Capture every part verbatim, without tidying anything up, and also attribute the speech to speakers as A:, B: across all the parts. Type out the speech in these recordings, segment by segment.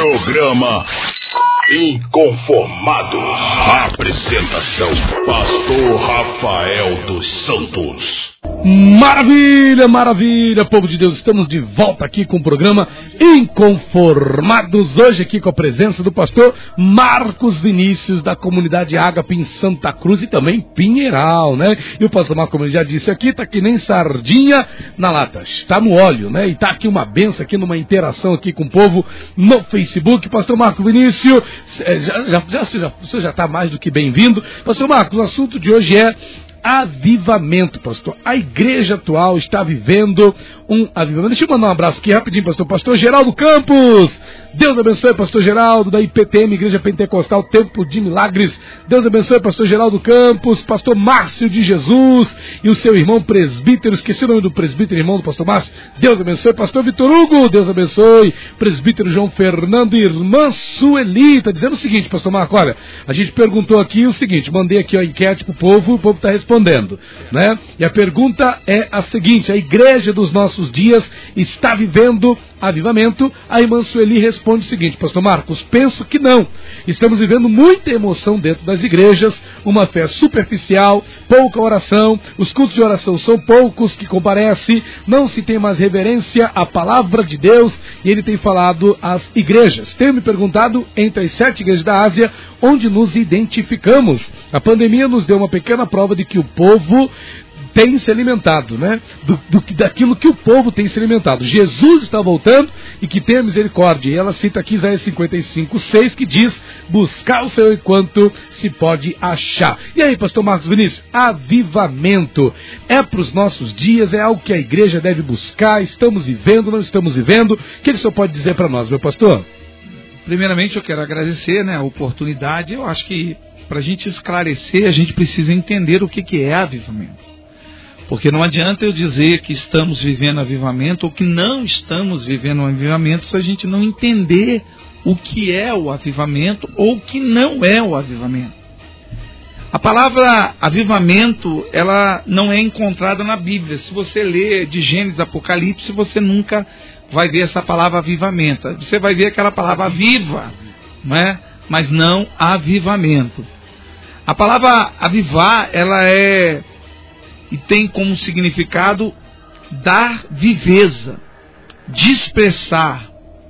A: Programa Inconformados. Apresentação: Pastor Rafael dos Santos.
B: Maravilha, maravilha, povo de Deus, estamos de volta aqui com o programa Inconformados, hoje aqui com a presença do pastor Marcos Vinícius, da comunidade Ágape em Santa Cruz e também Pinheiral, né? E o pastor Marcos, como ele já disse aqui, tá que nem sardinha na lata, está no óleo, né? E tá aqui uma benção aqui, numa interação aqui com o povo no Facebook. Pastor Marcos Vinícius, já, já, já, já, você já está mais do que bem-vindo. Pastor Marcos, o assunto de hoje é avivamento, pastor. A igreja atual está vivendo um avivamento. Deixa eu mandar um abraço aqui rapidinho, pastor. Pastor Geraldo Campos. Deus abençoe, pastor Geraldo, da I P T M, Igreja Pentecostal, Tempo de Milagres. Deus abençoe, pastor Geraldo Campos, pastor Márcio de Jesus e o seu irmão presbítero. Esqueci o nome do presbítero, irmão do pastor Márcio. Deus abençoe, pastor Vitor Hugo. Deus abençoe, presbítero João Fernando e irmã Sueli. Está dizendo o seguinte, pastor Marco, olha, a gente perguntou aqui o seguinte, mandei aqui a enquete para o povo, o povo está respondendo, né? E a pergunta é a seguinte: a igreja dos nossos dias está vivendo avivamento? A irmã Sueli responde o seguinte: pastor Marcos, penso que não. Estamos vivendo muita emoção dentro das igrejas, uma fé superficial, pouca oração, os cultos de oração são poucos que comparecem, não se tem mais reverência à palavra de Deus, e ele tem falado às igrejas. Tenho me perguntado, entre as sete igrejas da Ásia, onde nos identificamos. A pandemia nos deu uma pequena prova de que o povo tem se alimentado, né? Do, do, daquilo que o povo tem se alimentado. Jesus está voltando e que tenha misericórdia. E ela cita aqui Isaías cinquenta e cinco, seis, que diz: buscar o Senhor enquanto se pode achar. E aí, pastor Marcos Vinícius, avivamento é para os nossos dias, é algo que a igreja deve buscar, estamos vivendo, não estamos vivendo? O que o senhor pode dizer para nós, meu pastor?
C: Primeiramente, eu quero agradecer, né, a oportunidade. Eu acho que para a gente esclarecer, a gente precisa entender o que, que é avivamento. Porque não adianta eu dizer que estamos vivendo avivamento ou que não estamos vivendo um avivamento se a gente não entender o que é o avivamento ou o que não é o avivamento. A palavra avivamento, ela não é encontrada na Bíblia. Se você ler de Gênesis, Apocalipse, você nunca vai ver essa palavra avivamento. Você vai ver aquela palavra viva, não é? Mas não avivamento. A palavra avivar, ela é e tem como significado dar viveza, dispersar,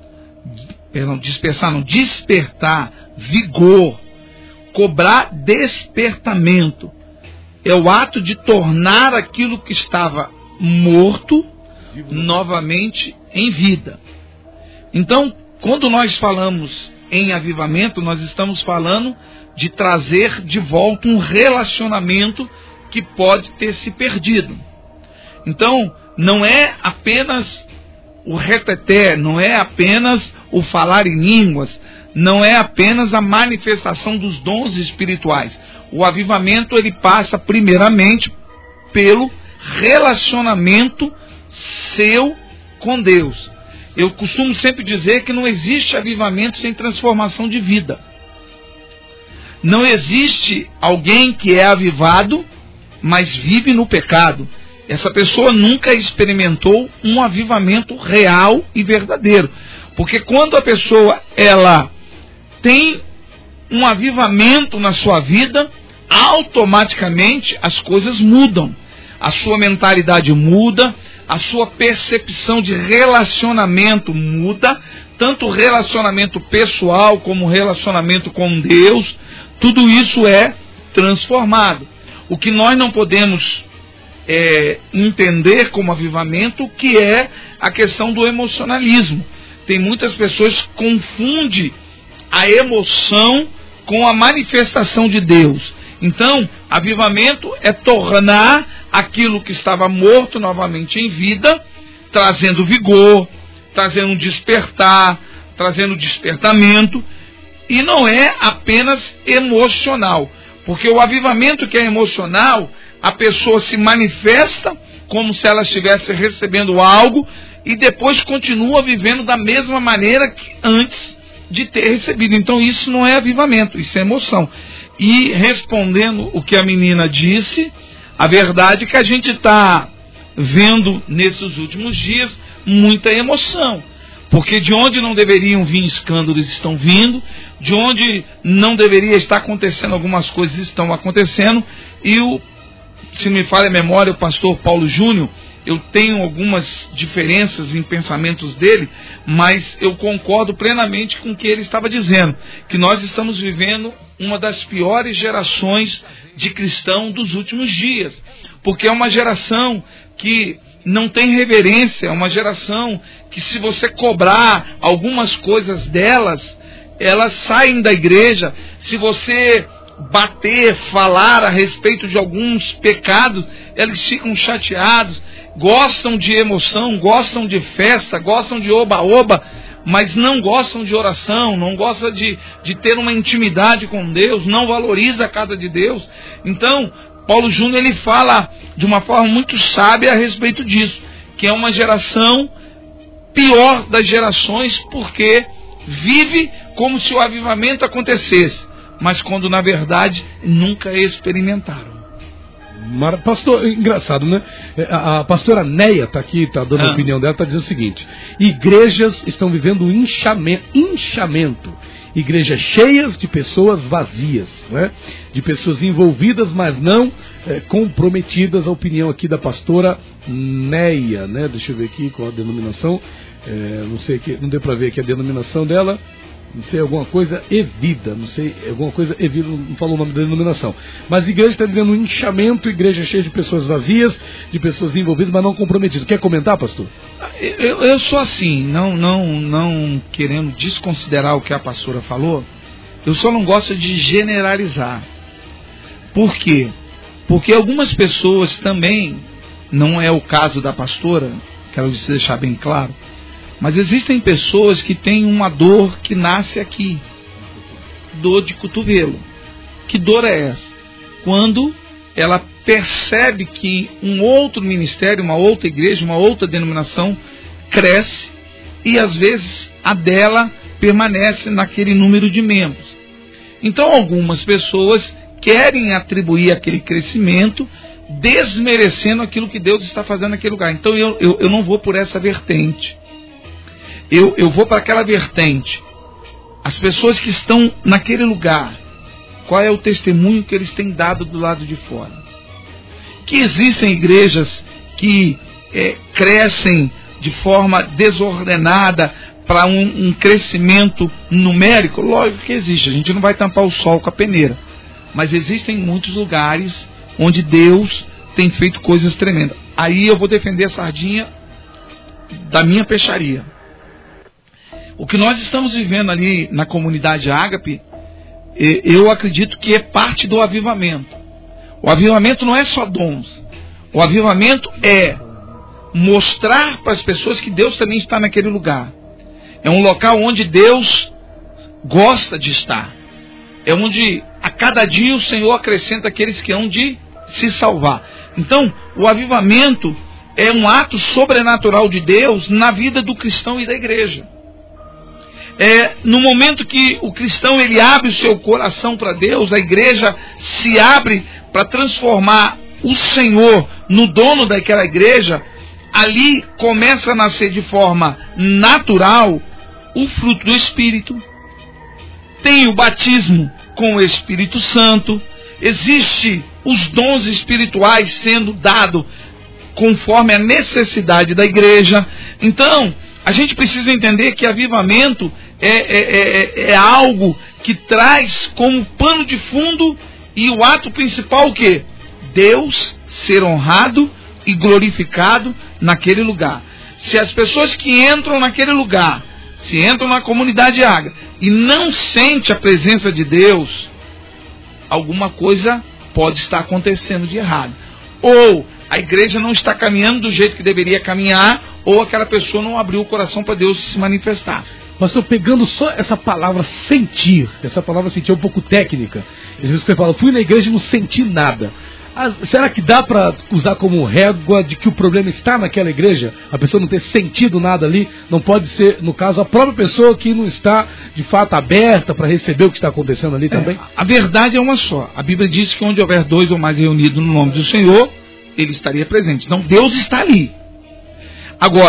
C: não, dispersar não, despertar, vigor, cobrar despertamento. É o ato de tornar aquilo que estava morto novamente em vida. Então, quando nós falamos em avivamento, nós estamos falando de trazer de volta um relacionamento que pode ter se perdido. Então, não é apenas o reteté, não é apenas o falar em línguas, não é apenas a manifestação dos dons espirituais. O avivamento, ele passa primeiramente pelo relacionamento seu com Deus. Eu costumo sempre dizer que não existe avivamento sem transformação de vida. Não existe alguém que é avivado mas vive no pecado. Essa pessoa nunca experimentou um avivamento real e verdadeiro. Porque quando a pessoa ela tem um avivamento na sua vida, automaticamente as coisas mudam. A sua mentalidade muda, a sua percepção de relacionamento muda, tanto o relacionamento pessoal como o relacionamento com Deus, tudo isso é transformado. O que nós não podemos é, entender como avivamento, que é a questão do emocionalismo. Tem muitas pessoas que confundem a emoção com a manifestação de Deus. Então, avivamento é tornar aquilo que estava morto novamente em vida, trazendo vigor, trazendo um despertar, trazendo despertamento, e não é apenas emocional. Porque o avivamento que é emocional, a pessoa se manifesta como se ela estivesse recebendo algo e depois continua vivendo da mesma maneira que antes de ter recebido. Então isso não é avivamento, isso é emoção. E respondendo o que a menina disse, a verdade é que a gente está vendo nesses últimos dias muita emoção. Porque de onde não deveriam vir escândalos estão vindo, de onde não deveria estar acontecendo algumas coisas estão acontecendo, e o, se não me falha a memória, o pastor Paulo Júnior, eu tenho algumas diferenças em pensamentos dele, mas eu concordo plenamente com o que ele estava dizendo, que nós estamos vivendo uma das piores gerações de cristão dos últimos dias, porque é uma geração que não tem reverência, é uma geração que, se você cobrar algumas coisas delas, elas saem da igreja. Se você bater, falar a respeito de alguns pecados, eles ficam chateados, gostam de emoção, gostam de festa, gostam de oba-oba, mas não gostam de oração, não gostam de, de ter uma intimidade com Deus, não valoriza a casa de Deus. Então, Paulo Júnior, ele fala de uma forma muito sábia a respeito disso, que é uma geração pior das gerações, porque vive como se o avivamento acontecesse, mas quando na verdade nunca experimentaram.
B: Mar... Pastor, engraçado, né? A, a pastora Neia está aqui, está dando
C: ah.
B: a opinião dela, está dizendo o seguinte: igrejas estão vivendo um inchamento, inchamento. Igrejas cheias de pessoas vazias, né? De pessoas envolvidas, mas não é, comprometidas. A opinião aqui da pastora Neia, né? Deixa eu ver aqui qual a denominação. É, não sei, que, não deu para ver aqui a denominação dela. Não sei, alguma coisa Evida, não sei, alguma coisa Evida, não falou o nome da denominação. Mas a igreja está vivendo um inchamento, igreja cheia de pessoas vazias, de pessoas envolvidas, mas não comprometidas. Quer comentar, pastor?
C: Eu, eu sou assim, não, não, não querendo desconsiderar o que a pastora falou, eu só não gosto de generalizar. Por quê? Porque algumas pessoas também, não é o caso da pastora, quero deixar bem claro, mas existem pessoas que têm uma dor que nasce aqui. Dor de cotovelo. Que dor é essa? Quando ela percebe que um outro ministério, uma outra igreja, uma outra denominação cresce e às vezes a dela permanece naquele número de membros. Então algumas pessoas querem atribuir aquele crescimento desmerecendo aquilo que Deus está fazendo naquele lugar. Então eu, eu, eu não vou por essa vertente. Eu, eu vou para aquela vertente. As pessoas que estão naquele lugar, qual é o testemunho que eles têm dado do lado de fora? Que existem igrejas que é, crescem de forma desordenada para um, um crescimento numérico? Lógico que existe, a gente não vai tampar o sol com a peneira. Mas existem muitos lugares onde Deus tem feito coisas tremendas. Aí eu vou defender a sardinha da minha peixaria. O que nós estamos vivendo ali na comunidade Ágape, eu acredito que é parte do avivamento. O avivamento não é só dons. O avivamento é mostrar para as pessoas que Deus também está naquele lugar. É um local onde Deus gosta de estar. É onde a cada dia o Senhor acrescenta aqueles que hão de se salvar. Então, o avivamento é um ato sobrenatural de Deus na vida do cristão e da igreja. É, no momento que o cristão ele abre o seu coração para Deus, a igreja se abre para transformar o Senhor no dono daquela igreja, ali começa a nascer de forma natural o fruto do Espírito. Tem o batismo com o Espírito Santo, existe os dons espirituais sendo dados conforme a necessidade da igreja. Então, a gente precisa entender que avivamento é, é, é, é algo que traz como pano de fundo e o ato principal o quê? Deus ser honrado e glorificado naquele lugar. Se as pessoas que entram naquele lugar, se entram na comunidade Ágape e não sente a presença de Deus, alguma coisa pode estar acontecendo de errado. Ou a igreja não está caminhando do jeito que deveria caminhar, ou aquela pessoa não abriu o coração para Deus se manifestar.
B: Mas estou pegando só essa palavra sentir, essa palavra sentir é um pouco técnica. Às vezes você fala, fui na igreja e não senti nada. Ah, será que dá para usar como régua de que o problema está naquela igreja? A pessoa não ter sentido nada ali, não pode ser, no caso, a própria pessoa que não está de fato aberta para receber o que está acontecendo ali também?
C: É, a verdade é uma só. A Bíblia diz que onde houver dois ou mais reunidos no nome do Senhor, Ele estaria presente. Então Deus está ali. Agora,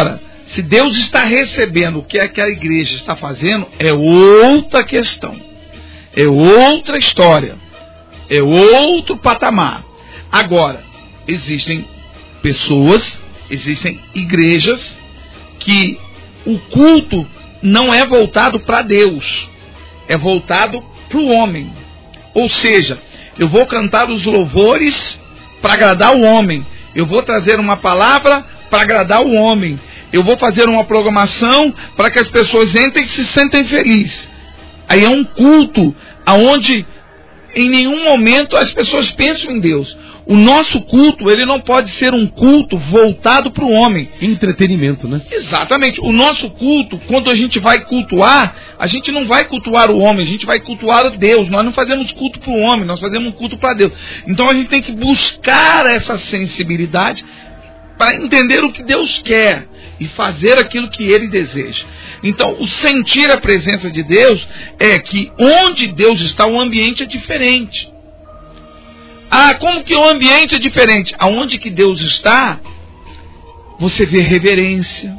C: Se Deus está recebendo o que aquela igreja está fazendo, é outra questão. É outra história. É outro patamar. Agora, existem pessoas, existem igrejas que o culto não é voltado para Deus. É voltado para o homem. Ou seja, eu vou cantar os louvores para agradar o homem. Eu vou trazer uma palavra para agradar o homem. Eu vou fazer uma programação para que as pessoas entrem e se sentem felizes. Aí é um culto onde em nenhum momento as pessoas pensam em Deus. O nosso culto, ele não pode ser um culto voltado para o homem.
B: Entretenimento, né?
C: Exatamente. O nosso culto, quando a gente vai cultuar, a gente não vai cultuar o homem, a gente vai cultuar Deus. Nós não fazemos culto para o homem, nós fazemos um culto para Deus. Então a gente tem que buscar essa sensibilidade para entender o que Deus quer e fazer aquilo que Ele deseja. Então, o sentir a presença de Deus é que onde Deus está, o ambiente é diferente. Ah, como que o ambiente é diferente? Aonde que Deus está, você vê reverência.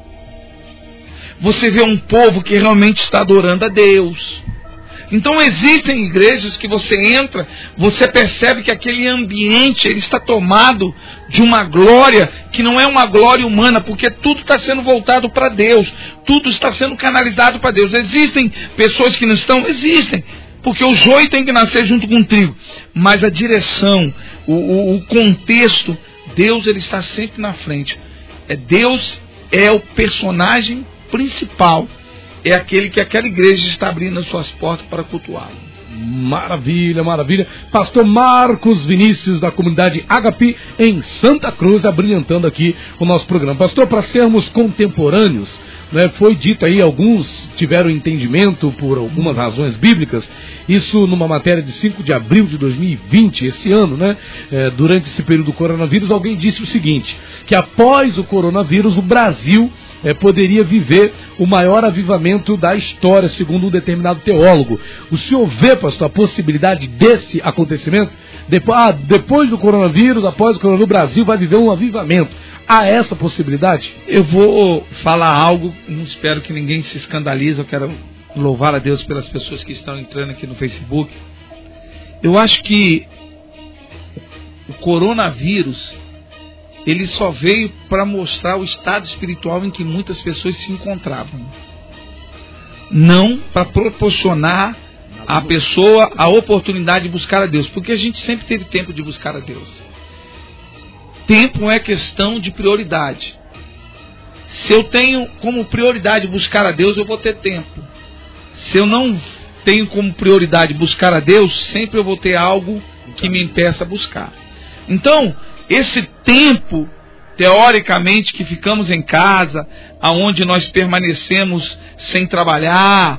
C: Você vê um povo que realmente está adorando a Deus. Então existem igrejas que você entra, você percebe que aquele ambiente ele está tomado de uma glória que não é uma glória humana, porque tudo está sendo voltado para Deus, tudo está sendo canalizado para Deus. Existem pessoas que não estão? Existem, porque o joio tem que nascer junto com o trigo, mas a direção, o, o, o contexto, Deus ele está sempre na frente. É, Deus é o personagem principal. É aquele que aquela igreja está abrindo as suas portas para cultuá-lo.
B: Maravilha, maravilha. Pastor Marcos Vinícius, da comunidade Ágape, em Santa Cruz, abrilhantando aqui o nosso programa. Pastor, para sermos contemporâneos, né, foi dito aí, alguns tiveram entendimento por algumas razões bíblicas, isso numa matéria de cinco de abril de dois mil e vinte, esse ano, né, é, durante esse período do coronavírus, alguém disse o seguinte, que após o coronavírus, o Brasil É, poderia viver o maior avivamento da história, segundo um determinado teólogo. O senhor vê, pastor, a possibilidade desse acontecimento? Depois, ah, depois do coronavírus, após o coronavírus, o Brasil vai viver um avivamento. Há essa possibilidade?
C: Eu vou falar algo, não espero que ninguém se escandalize, eu quero louvar a Deus pelas pessoas que estão entrando aqui no Facebook. Eu acho que o coronavírus ele só veio para mostrar o estado espiritual em que muitas pessoas se encontravam. Não para proporcionar à pessoa a oportunidade de buscar a Deus. Porque a gente sempre teve tempo de buscar a Deus. Tempo é questão de prioridade. Se eu tenho como prioridade buscar a Deus, eu vou ter tempo. Se eu não tenho como prioridade buscar a Deus, sempre eu vou ter algo que me impeça a buscar. Então, esse tempo, teoricamente, que ficamos em casa, aonde nós permanecemos sem trabalhar,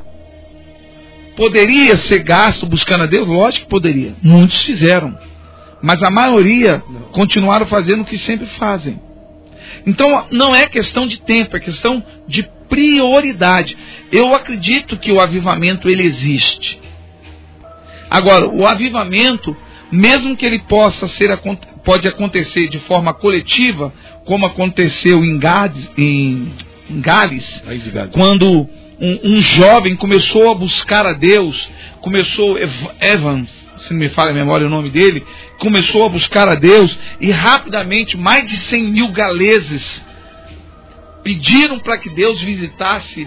C: poderia ser gasto buscando a Deus? Lógico que poderia. Muitos fizeram. Mas a maioria continuaram fazendo o que sempre fazem. Então, não é questão de tempo, é questão de prioridade. Eu acredito que o avivamento, ele existe. Agora, o avivamento, mesmo que ele possa ser, pode acontecer de forma coletiva, como aconteceu em Gades, em, em Gales, quando um, um jovem começou a buscar a Deus, começou, Evans, se não me falha a memória o nome dele, começou a buscar a Deus, e rapidamente mais de cem mil galeses pediram para que Deus visitasse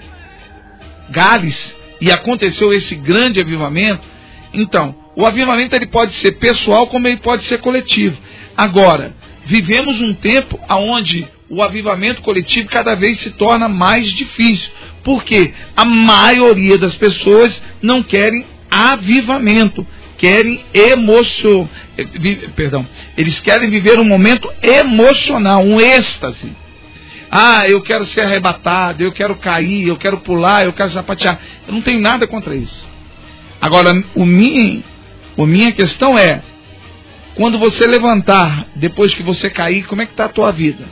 C: Gales, e aconteceu esse grande avivamento. Então, o avivamento ele pode ser pessoal como ele pode ser coletivo. Agora, vivemos um tempo onde o avivamento coletivo cada vez se torna mais difícil. Porque a maioria das pessoas não querem avivamento, querem emoção, perdão, eles querem viver um momento emocional, um êxtase. Ah, eu quero ser arrebatado, eu quero cair, eu quero pular, eu quero sapatear. Eu não tenho nada contra isso. Agora, o minha, a minha questão é, quando você levantar, depois que você cair, como é que está a tua vida?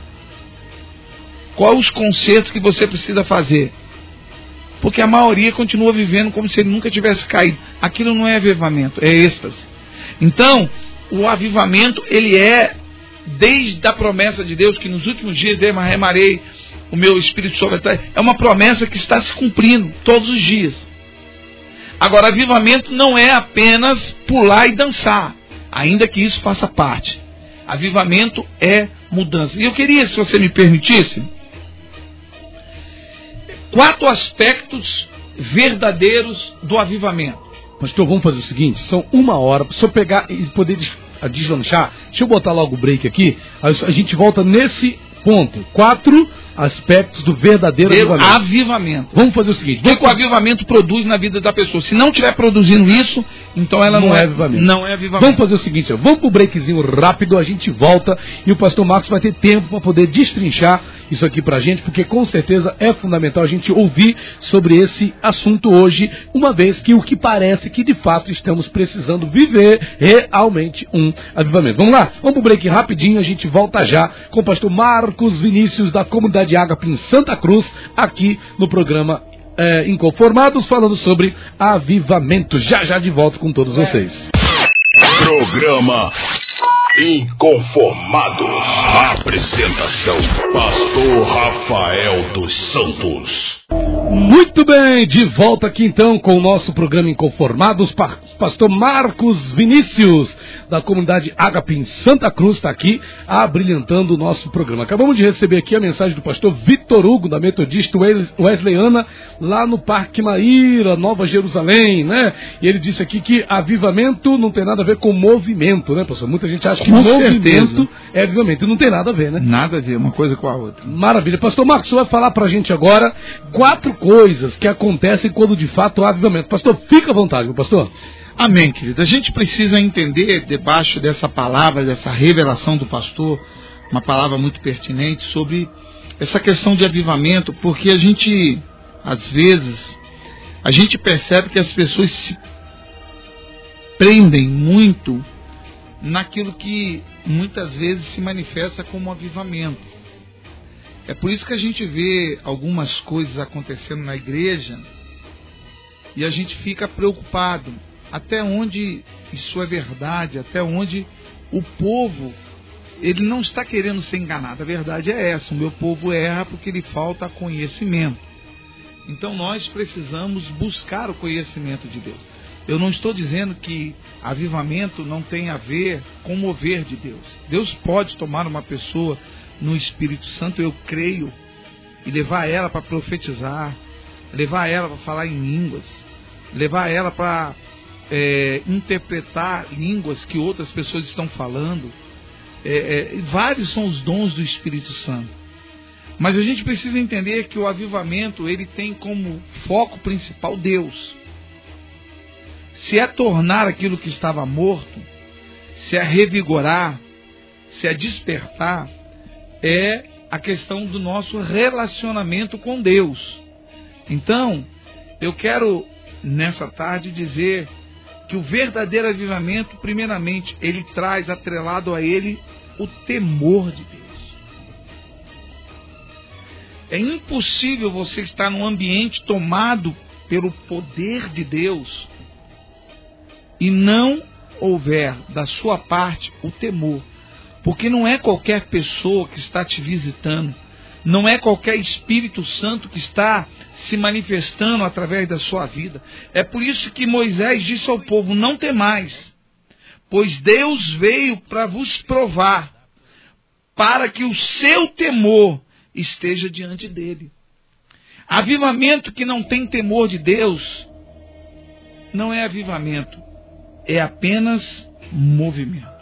C: Quais os consertos que você precisa fazer? Porque a maioria continua vivendo como se ele nunca tivesse caído. Aquilo não é avivamento, é êxtase. Então, o avivamento, ele é, desde a promessa de Deus, que nos últimos dias derramarei o meu espírito sobre a terra. É uma promessa que está se cumprindo todos os dias. Agora, avivamento não é apenas pular e dançar, ainda que isso faça parte. Avivamento é mudança. E eu queria, se você me permitisse, quatro aspectos verdadeiros do avivamento.
B: Pastor, vamos fazer o seguinte, são uma hora, se eu pegar e poder deslanchar, deixa eu botar logo o break aqui, a gente volta nesse ponto. Quatro aspectos do verdadeiro avivamento.
C: avivamento.
B: Vamos fazer o seguinte.
C: O que o avivamento produz na vida da pessoa? Se não estiver produzindo isso, então ela não, não é, é avivamento. Não é avivamento.
B: Vamos fazer o seguinte, vamos para o breakzinho rápido, a gente volta e o pastor Marcos vai ter tempo para poder destrinchar isso aqui para a gente, porque com certeza é fundamental a gente ouvir sobre esse assunto hoje, uma vez que o que parece que de fato estamos precisando viver realmente um avivamento. Vamos lá? Vamos para o break rapidinho, a gente volta já com o pastor Marcos Vinícius da Comunidade Ágape em Santa Cruz, aqui no programa é, Inconformados, falando sobre avivamento. Já já de volta com todos vocês.
A: Programa Inconformados. Apresentação: Pastor Rafael dos Santos.
B: Muito bem, de volta aqui então com o nosso programa Inconformados. Pastor Marcos Vinícius, da Comunidade Ágape em Santa Cruz, está aqui abrilhantando o nosso programa. Acabamos de receber aqui a mensagem do pastor Vitor Hugo, da Metodista Wesleyana, lá no Parque Maíra, Nova Jerusalém, né? E ele disse aqui que avivamento não tem nada a ver com movimento, né, pastor? Muita gente acha que com movimento certeza. É avivamento, e não tem nada a ver, né?
C: Nada a ver, uma coisa com a outra.
B: Maravilha. Pastor Marcos, você vai falar pra gente agora quatro coisas que acontecem quando de fato há avivamento. Pastor, fica à vontade, meu pastor.
C: Amém, querido. A gente precisa entender, debaixo dessa palavra, dessa revelação do pastor, uma palavra muito pertinente sobre essa questão de avivamento, porque a gente, às vezes, a gente percebe que as pessoas se prendem muito naquilo que muitas vezes se manifesta como avivamento. É por isso que a gente vê algumas coisas acontecendo na igreja e a gente fica preocupado até onde isso é verdade, até onde o povo ele não está querendo ser enganado. A verdade é essa: o meu povo erra porque lhe falta conhecimento. Então nós precisamos buscar o conhecimento de Deus. Eu não estou dizendo que avivamento não tem a ver com o mover de Deus. Deus pode tomar uma pessoa no Espírito Santo, eu creio, e levar ela para profetizar, levar ela para falar em línguas, levar ela para é, interpretar línguas que outras pessoas estão falando. É, é, vários são os dons do Espírito Santo. Mas a gente precisa entender que o avivamento ele tem como foco principal Deus. Se é tornar aquilo que estava morto, se é revigorar, se é despertar, é a questão do nosso relacionamento com Deus. Então, eu quero nessa tarde dizer que o verdadeiro avivamento, primeiramente, ele traz atrelado a ele o temor de Deus. É impossível você estar num ambiente tomado pelo poder de Deus e não houver da sua parte o temor. Porque não é qualquer pessoa que está te visitando, não é qualquer Espírito Santo que está se manifestando através da sua vida. É por isso que Moisés disse ao povo: não temais, pois Deus veio para vos provar, para que o seu temor esteja diante dele. Avivamento que não tem temor de Deus não é avivamento, é apenas movimento.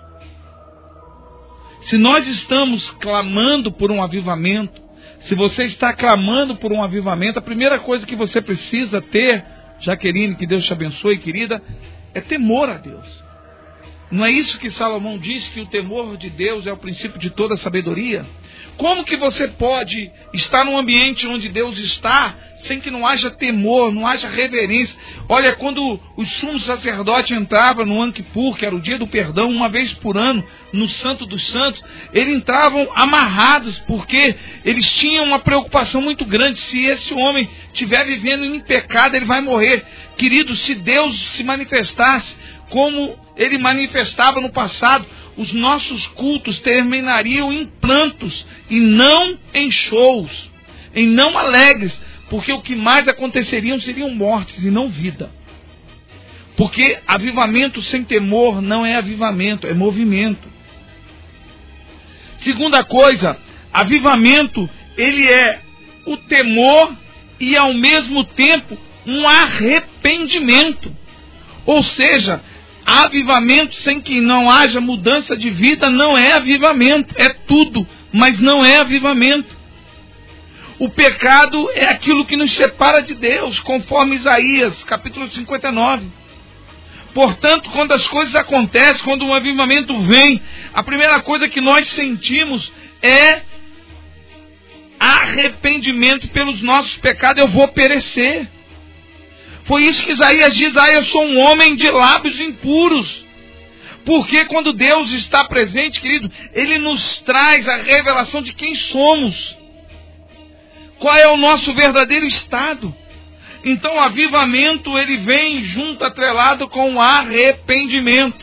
C: Se nós estamos clamando por um avivamento, se você está clamando por um avivamento, a primeira coisa que você precisa ter, Jaqueline, que Deus te abençoe, querida, é temor a Deus. Não é isso que Salomão diz, que o temor de Deus é o princípio de toda sabedoria? Como que você pode estar num ambiente onde Deus está, sem que não haja temor, não haja reverência? Olha, quando o sumo sacerdote entrava no Yom Kippur, que era o dia do perdão, uma vez por ano, no Santo dos Santos, eles entravam amarrados, porque eles tinham uma preocupação muito grande. Se esse homem estiver vivendo em pecado, ele vai morrer. Querido, se Deus se manifestasse como ele manifestava no passado, os nossos cultos terminariam em prantos e não em shows. em não alegres, porque o que mais aconteceriam seriam mortes e não vida. Porque avivamento sem temor não é avivamento, é movimento. Segunda coisa, avivamento, ele é o temor e ao mesmo tempo um arrependimento. Ou seja, avivamento sem que não haja mudança de vida não é avivamento, é tudo, mas não é avivamento. O pecado é aquilo que nos separa de Deus, conforme Isaías, capítulo cinquenta e nove. Portanto, quando as coisas acontecem, quando um avivamento vem, a primeira coisa que nós sentimos é arrependimento pelos nossos pecados. Eu vou perecer. Foi isso que Isaías diz: ah, eu sou um homem de lábios impuros. Porque quando Deus está presente, querido, Ele nos traz a revelação de quem somos. Qual é o nosso verdadeiro estado. Então o avivamento, ele vem junto, atrelado com o arrependimento.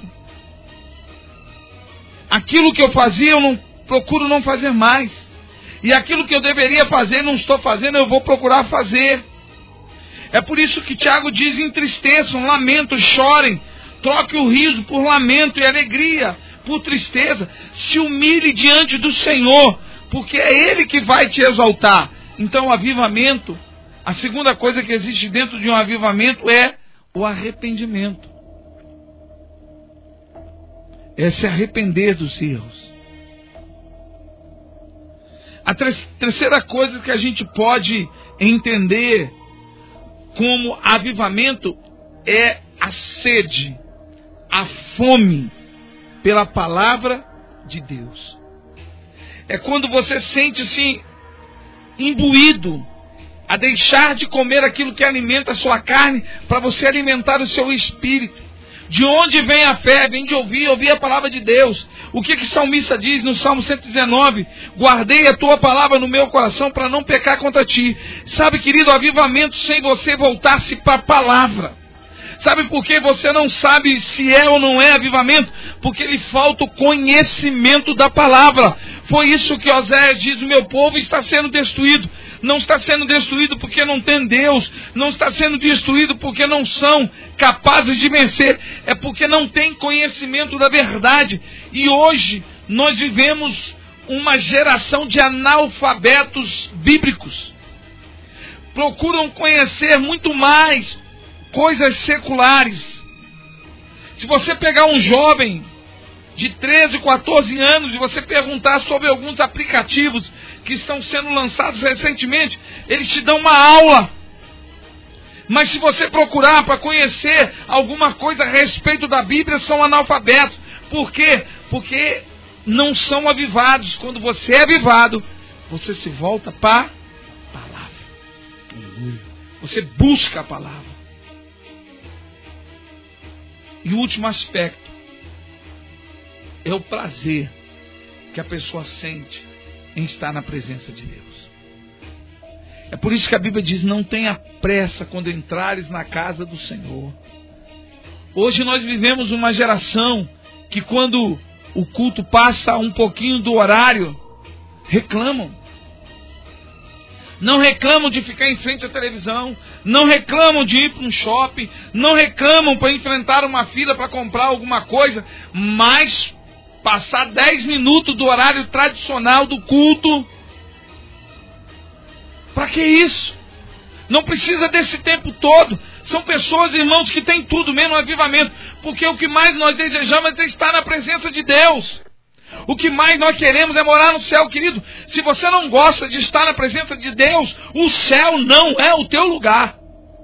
C: Aquilo que eu fazia, eu não procuro não fazer mais. E aquilo que eu deveria fazer, não estou fazendo, eu vou procurar fazer. É por isso que Tiago diz: entristeçam, lamentam, chorem, troque o riso por lamento e alegria por tristeza. Se humilhe diante do Senhor, porque é Ele que vai te exaltar. Então o avivamento, a segunda coisa que existe dentro de um avivamento é o arrependimento. É se arrepender dos erros. A terceira coisa que a gente pode entender como avivamento é a sede, a fome pela palavra de Deus. É quando você sente-se imbuído a deixar de comer aquilo que alimenta a sua carne, para você alimentar o seu espírito. De onde vem a fé? Vem de ouvir, ouvir a palavra de Deus. O que que o salmista diz no Salmo cento e dezenove? Guardei a tua palavra no meu coração para não pecar contra ti. Sabe, querido, avivamento sem você voltar-se para a palavra. Sabe por que você não sabe se é ou não é avivamento? Porque lhe falta o conhecimento da palavra. Foi isso que Oséias diz: o meu povo está sendo destruído. Não está sendo destruído porque não tem Deus. Não está sendo destruído porque não são capazes de vencer. É porque não tem conhecimento da verdade. E hoje nós vivemos uma geração de analfabetos bíblicos. Procuram conhecer muito mais coisas seculares. Se você pegar um jovem de treze, quatorze anos e você perguntar sobre alguns aplicativos que estão sendo lançados recentemente, eles te dão uma aula. Mas se você procurar para conhecer alguma coisa a respeito da Bíblia, são analfabetos. Por quê? Porque não são avivados. Quando você é avivado, você se volta para a palavra. Você busca a palavra. E o último aspecto é o prazer que a pessoa sente em estar na presença de Deus. É por isso que a Bíblia diz: não tenha pressa quando entrares na casa do Senhor. Hoje nós vivemos uma geração que, quando o culto passa um pouquinho do horário, reclamam. Não reclamam de ficar em frente à televisão, não reclamam de ir para um shopping, não reclamam para enfrentar uma fila para comprar alguma coisa, mas passar dez minutos do horário tradicional do culto, para que isso? Não precisa desse tempo todo. São pessoas, irmãos, que têm tudo, menos avivamento, porque o que mais nós desejamos é estar na presença de Deus. O que mais nós queremos é morar no céu, querido. Se você não gosta de estar na presença de Deus, o céu não é o teu lugar.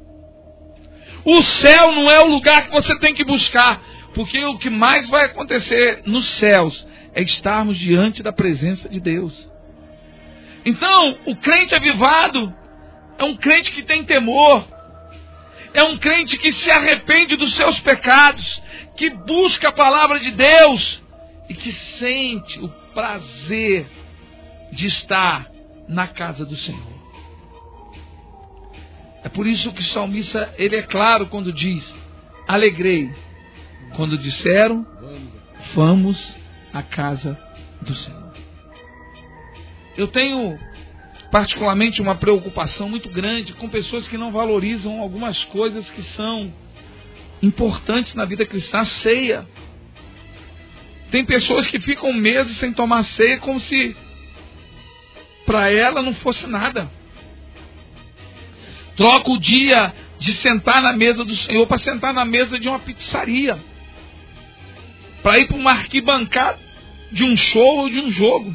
C: O céu não é o lugar que você tem que buscar. Porque o que mais vai acontecer nos céus é estarmos diante da presença de Deus. Então, o crente avivado é um crente que tem temor. É um crente que se arrepende dos seus pecados, que busca a palavra de Deus e que sente o prazer de estar na casa do Senhor. É por isso que o salmista, ele é claro quando diz: alegrei quando disseram, vamos à casa do Senhor. Eu tenho particularmente uma preocupação muito grande com pessoas que não valorizam algumas coisas que são importantes na vida cristã. A ceia. Tem pessoas que ficam meses sem tomar ceia como se para ela não fosse nada. Troca o dia de sentar na mesa do Senhor para sentar na mesa de uma pizzaria. Para ir para uma arquibancada de um show ou de um jogo.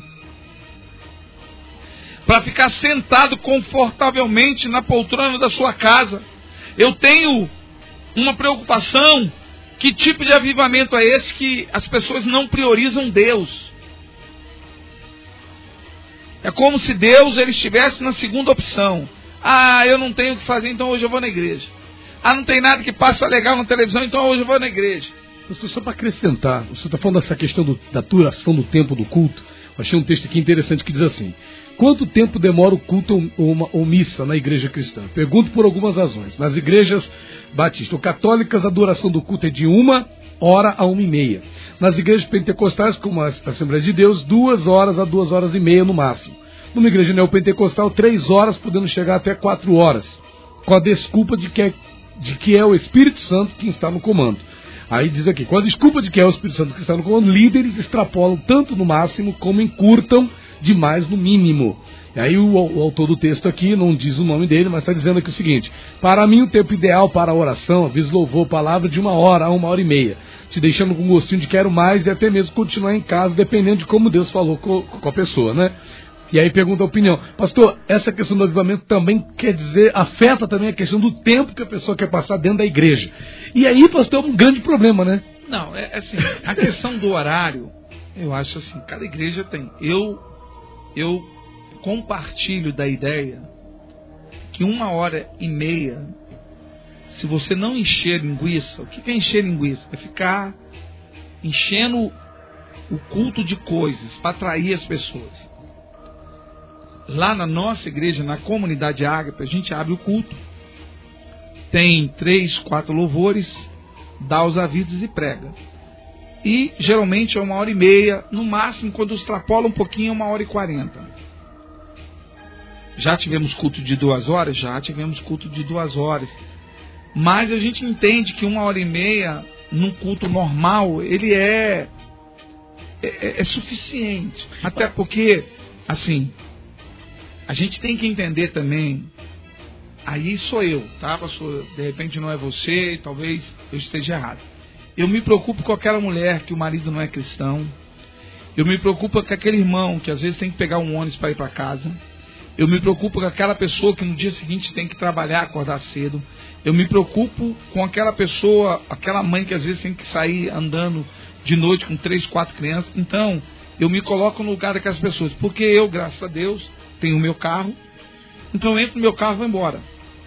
C: Para ficar sentado confortavelmente na poltrona da sua casa. Eu tenho uma preocupação. Que tipo de avivamento é esse que as pessoas não priorizam Deus? É como se Deus ele estivesse na segunda opção. Ah, eu não tenho o que fazer, então hoje eu vou na igreja. Ah, não tem nada que passa legal na televisão, então hoje eu vou na igreja.
B: Pastor, só para acrescentar, o senhor está falando dessa questão do, da duração do tempo do culto. Eu achei um texto aqui interessante que diz assim: quanto tempo demora o culto ou, ou, ou missa na igreja cristã? Pergunto por algumas razões. Nas igrejas batistas ou católicas, a duração do culto é de uma hora a uma e meia. Nas igrejas pentecostais, como a Assembleia de Deus, duas horas a duas horas e meia no máximo. Numa igreja neopentecostal, três horas, podendo chegar até quatro horas, com a desculpa de que, é, de que é o Espírito Santo quem está no comando. Aí diz aqui, com a desculpa de que é o Espírito Santo que está no comando, líderes extrapolam tanto no máximo como encurtam demais no mínimo. E aí o, o autor do texto aqui não diz o nome dele, mas está dizendo aqui o seguinte: para mim o tempo ideal para a oração, avisa louvor, palavra de uma hora a uma hora e meia, te deixando com gostinho de quero mais e até mesmo continuar em casa, dependendo de como Deus falou com, com a pessoa, né? E aí pergunta a opinião. Pastor, essa questão do avivamento também quer dizer, afeta também a questão do tempo que a pessoa quer passar dentro da igreja. E aí, pastor, é um grande problema, né?
C: Não, é assim, a questão do horário, eu acho assim, cada igreja tem. Eu, eu compartilho da ideia que uma hora e meia, se você não encher linguiça, o que é encher linguiça? É ficar enchendo o culto de coisas para atrair as pessoas. Lá na nossa igreja, na comunidade Ágape, a gente abre o culto, tem três, quatro louvores, dá os avisos e prega. E geralmente é uma hora e meia, no máximo, quando extrapola um pouquinho, uma hora e quarenta. Já tivemos culto de duas horas? Já tivemos culto de duas horas. Mas a gente entende que uma hora e meia, num culto normal, ele é, é, é suficiente. Até porque, assim... A gente tem que entender também, aí sou eu, tá, pastor? De repente não é você, talvez eu esteja errado. Eu me preocupo com aquela mulher que o marido não é cristão. Eu me preocupo com aquele irmão que às vezes tem que pegar um ônibus para ir para casa. Eu me preocupo com aquela pessoa que no dia seguinte tem que trabalhar, acordar cedo. Eu me preocupo com aquela pessoa, aquela mãe que às vezes tem que sair andando de noite com três, quatro crianças. Então, eu me coloco no lugar daquelas pessoas, porque eu, graças a Deus, tenho o meu carro, então eu entro no meu carro e vou embora.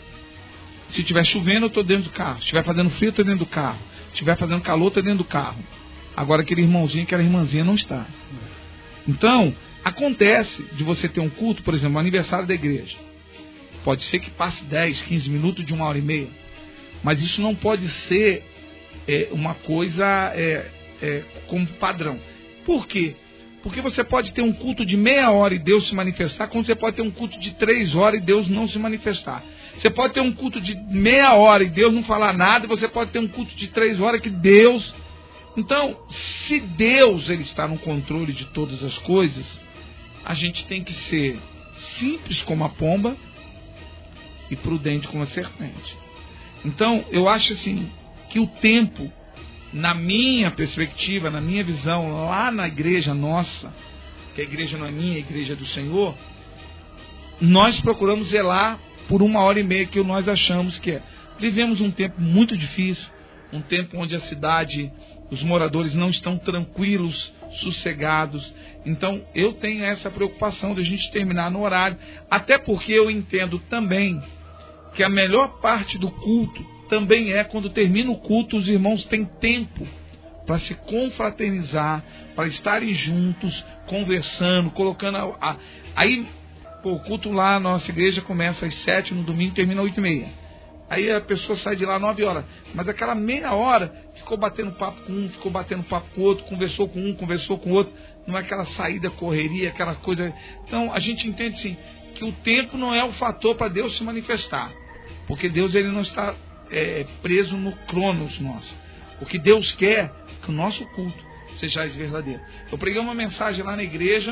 C: Se estiver chovendo, eu estou dentro do carro. Se estiver fazendo frio, eu estou dentro do carro. Se estiver fazendo calor, eu estou dentro do carro. Agora aquele irmãozinho, aquela irmãzinha não está. Então, acontece de você ter um culto, por exemplo, um aniversário da igreja. Pode ser que passe dez, quinze minutos de uma hora e meia. Mas isso não pode ser é, uma coisa é, é, como padrão. Por quê? Porque você pode ter um culto de meia hora e Deus se manifestar, quando você pode ter um culto de três horas e Deus não se manifestar. Você pode ter um culto de meia hora e Deus não falar nada, e você pode ter um culto de três horas que Deus... Então, se Deus ele está no controle de todas as coisas, a gente tem que ser simples como a pomba e prudente como a serpente. Então, eu acho assim, que o tempo... Na minha perspectiva, na minha visão, lá na igreja nossa, que a igreja não é minha, a igreja é do Senhor, nós procuramos zelar por uma hora e meia que nós achamos que é. Vivemos um tempo muito difícil, um tempo onde a cidade, os moradores não estão tranquilos, sossegados. Então, eu tenho essa preocupação de a gente terminar no horário, até porque eu entendo também que a melhor parte do culto também é quando termina o culto, os irmãos têm tempo para se confraternizar, para estarem juntos, conversando, colocando... A, a, aí, pô, o culto lá na nossa igreja começa às sete, no domingo termina às oito e meia. Aí a pessoa sai de lá às nove horas. Mas aquela meia hora ficou batendo papo com um, ficou batendo papo com o outro, conversou com um, conversou com o outro. Não é aquela saída, correria, aquela coisa... Então, a gente entende, sim, que o tempo não é o fator para Deus se manifestar. Porque Deus ele não está é, preso no cronos nosso. O que Deus quer é que o nosso culto seja verdadeiro. Eu preguei uma mensagem lá na igreja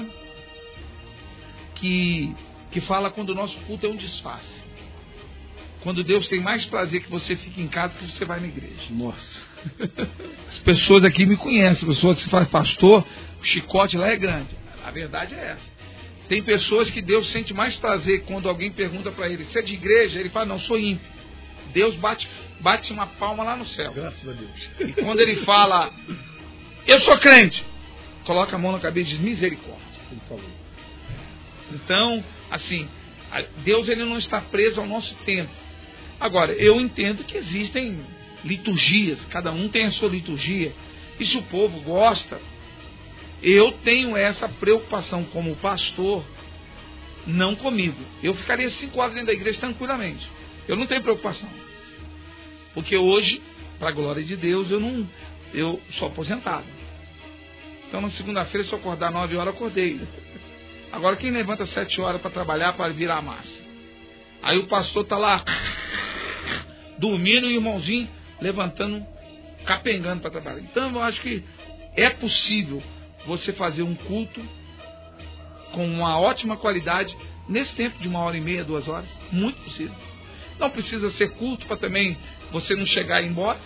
C: que, que fala quando o nosso culto é um disfarce. Quando Deus tem mais prazer que você fique em casa que você vai na igreja.
B: Nossa.
C: As pessoas aqui me conhecem. Pessoas que se falam, pastor, o chicote lá é grande. A verdade é essa. Tem pessoas que Deus sente mais prazer quando alguém pergunta para ele, você é de igreja? Ele fala, não, sou ímpio. Deus bate, bate uma palma lá no céu.
B: Graças a Deus.
C: E quando ele fala, eu sou crente, coloca a mão na cabeça e diz, misericórdia.
B: Ele falou.
C: Então, assim, Deus ele não está preso ao nosso tempo. Agora, eu entendo que existem liturgias, cada um tem a sua liturgia. E se o povo gosta, eu tenho essa preocupação como pastor, não comigo. Eu ficaria cinco horas dentro da igreja tranquilamente. Eu não tenho preocupação. Porque hoje, para a glória de Deus, eu não, eu sou aposentado. Então na segunda-feira, se eu acordar nove horas, eu acordei. Agora quem levanta sete horas para trabalhar, para virar a massa? Aí o pastor está lá dormindo e o irmãozinho levantando, capengando para trabalhar. Então eu acho que é possível você fazer um culto com uma ótima qualidade nesse tempo de uma hora e meia, duas horas. Muito possível. Não precisa ser culto para também você não chegar e ir embora.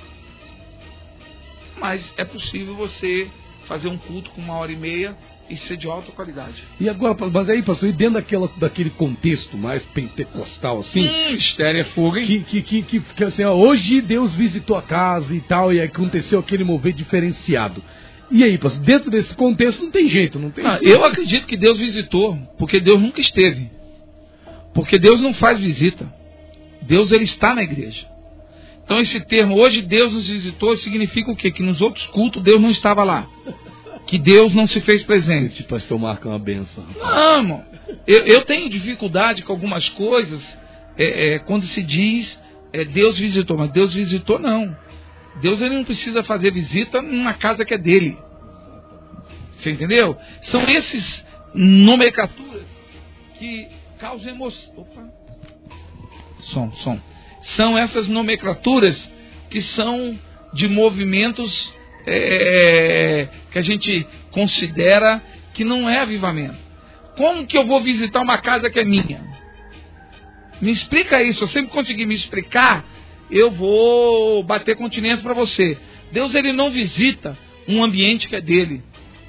C: Mas é possível você fazer um culto com uma hora e meia e ser de alta qualidade.
B: E agora, mas aí, pastor, e dentro daquela, daquele contexto mais pentecostal, assim...
C: Hum, mistério é fogo, hein?
B: Que, que, que, que, que assim, ó, hoje Deus visitou a casa e tal, e aconteceu aquele mover diferenciado. E aí, pastor, dentro desse contexto não tem jeito, não tem
C: não,
B: jeito.
C: Eu acredito que Deus visitou, porque Deus nunca esteve. Porque Deus não faz visita. Deus, ele está na igreja. Então esse termo, hoje Deus nos visitou, significa o quê? Que nos outros cultos Deus não estava lá. Que Deus não se fez presente.
B: Esse pastor marca uma benção.
C: Não, irmão. Eu, eu tenho dificuldade com algumas coisas, é, é, quando se diz, é, Deus visitou. Mas Deus visitou, não. Deus ele não precisa fazer visita numa casa que é dele. Você entendeu? São esses nomenclaturas que causam emoção. Opa. Som, som. São essas nomenclaturas que são de movimentos é, que a gente considera que não é avivamento. Como que eu vou visitar uma casa que é minha? Me explica isso. Se eu sempre conseguir me explicar, eu vou bater continência para você. Deus ele não visita um ambiente que é dele.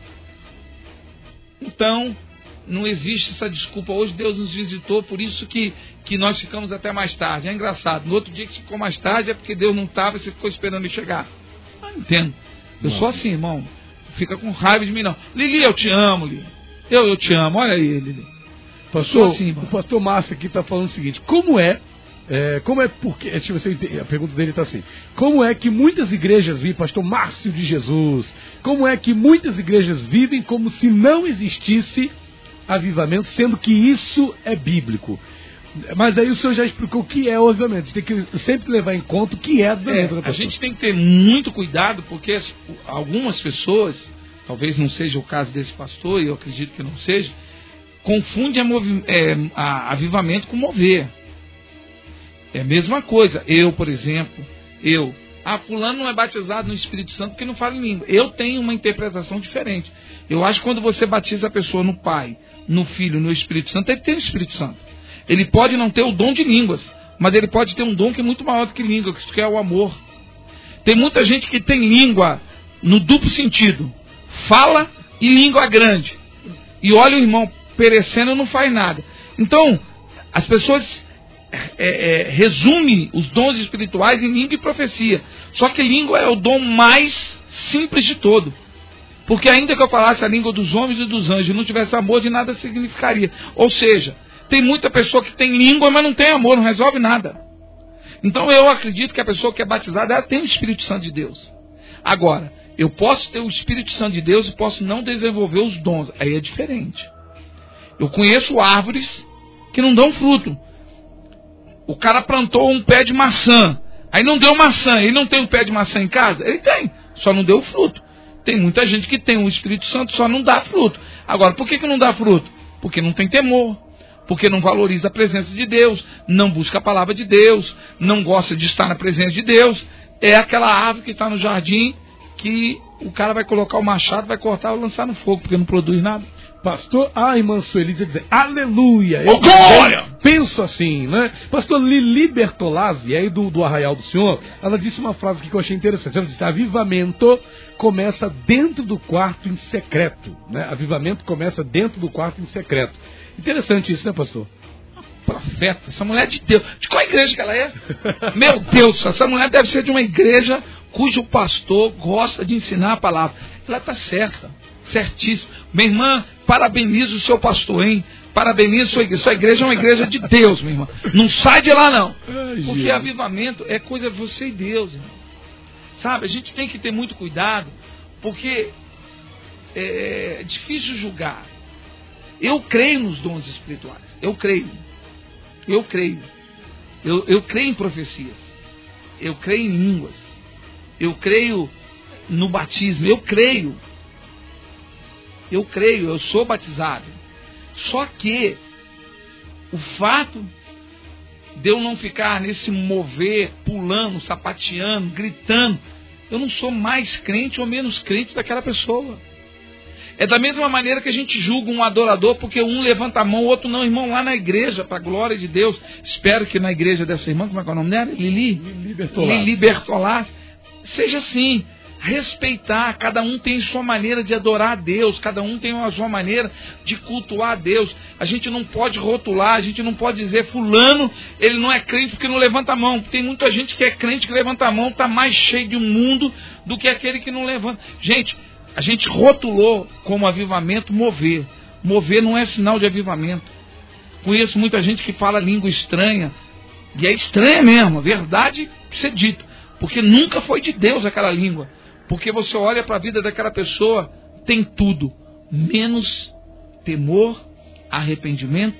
C: Então, não existe essa desculpa. Hoje Deus nos visitou, por isso que, que nós ficamos até mais tarde. É engraçado. No outro dia que você ficou mais tarde é porque Deus não estava e você ficou esperando ele chegar. Ah, entendo. Eu sou assim, irmão. Fica com raiva de mim, não. Lili, eu te amo, Lili. Eu, eu te amo. Olha aí, Lili.
B: Pastor,
C: assim,
B: o pastor Márcio aqui está falando o seguinte. Como é, é como é porque, deixa eu ver, a pergunta dele está assim. Como é que muitas igrejas vivem, pastor Márcio de Jesus, como é que muitas igrejas vivem como se não existisse avivamento, sendo que isso é bíblico? Mas aí o senhor já explicou o que é o avivamento. A gente tem que sempre levar em conta o que é avivamento.
C: É, a gente tem que ter muito cuidado, porque as, algumas pessoas, talvez não seja o caso desse pastor, e eu acredito que não seja, confundem a, movi- é, a avivamento com mover. É a mesma coisa. Eu, por exemplo, eu... Ah, fulano não é batizado no Espírito Santo porque não fala em língua. Eu tenho uma interpretação diferente. Eu acho que quando você batiza a pessoa no Pai, no Filho, no Espírito Santo, ele tem o Espírito Santo. Ele pode não ter o dom de línguas, mas ele pode ter um dom que é muito maior do que língua, que é o amor. Tem muita gente que tem língua no duplo sentido. Fala e língua grande. E olha o irmão perecendo e não faz nada. Então, as pessoas é, é, resumem os dons espirituais em língua e profecia. Só que língua é o dom mais simples de todo. Porque ainda que eu falasse a língua dos homens e dos anjos e não tivesse amor, de nada significaria. Ou seja, tem muita pessoa que tem língua, mas não tem amor, não resolve nada. Então eu acredito que a pessoa que é batizada, ela tem o Espírito Santo de Deus. Agora, eu posso ter o Espírito Santo de Deus e posso não desenvolver os dons. Aí é diferente. Eu conheço árvores que não dão fruto. O cara plantou um pé de maçã, aí não deu maçã. Ele não tem um pé de maçã em casa? Ele tem, só não deu fruto. Tem muita gente que tem o Espírito Santo, só não dá fruto. Agora, por que, que não dá fruto? Porque não tem temor. porque não valoriza a presença de Deus, não busca a palavra de Deus, não gosta de estar na presença de Deus. É aquela árvore que está no jardim que o cara vai colocar o machado, vai cortar ou lançar no fogo, porque não produz nada.
B: Pastor, a irmã Sueli diz, aleluia, eu
A: oh, glória!
B: penso assim, né? Pastor Lili Bertolazzi, aí do, do Arraial do Senhor, ela disse uma frase aqui que eu achei interessante. Ela disse, avivamento começa dentro do quarto em secreto, né? Avivamento começa dentro do quarto em secreto. Interessante isso, né, pastor?
C: Profeta, essa mulher é de Deus. De qual igreja que ela é? Meu Deus, essa mulher deve ser de uma igreja cujo pastor gosta de ensinar a palavra. Ela está certa, certíssima. Minha irmã, parabenizo o seu pastor, hein? Parabenizo a sua igreja. Sua igreja é uma igreja de Deus, minha irmã. Não sai de lá, não.
B: Ai,
C: porque
B: gente.
C: avivamento é coisa de você e Deus, irmão. Sabe, a gente tem que ter muito cuidado, porque é difícil julgar. Eu creio nos dons espirituais. Eu creio. Eu creio. Eu, eu creio em profecias. Eu creio em línguas. Eu creio no batismo. Eu creio. Eu creio. Eu sou batizado. Só que o fato de eu não ficar nesse mover, pulando, sapateando, gritando, eu não sou mais crente ou menos crente daquela pessoa. É da mesma maneira que a gente julga um adorador porque um levanta a mão, o outro não. Irmão, lá na igreja, para a glória de Deus, espero que na igreja dessa irmã, como é que é o nome dela? Lili?
B: Lili Bertolazzi.
C: Lili Bertolazzi. Seja assim, respeitar. Cada um tem sua maneira de adorar a Deus, cada um tem a sua maneira de cultuar a Deus. A gente não pode rotular, a gente não pode dizer fulano, ele não é crente porque não levanta a mão. Tem muita gente que é crente que levanta a mão, está mais cheio de um mundo do que aquele que não levanta. Gente, a gente rotulou como avivamento mover. Mover não é sinal de avivamento. Conheço muita gente que fala língua estranha. E é estranha mesmo, verdade ser dito. Porque nunca foi de Deus aquela língua. Porque você olha para a vida daquela pessoa, tem tudo. Menos temor, arrependimento,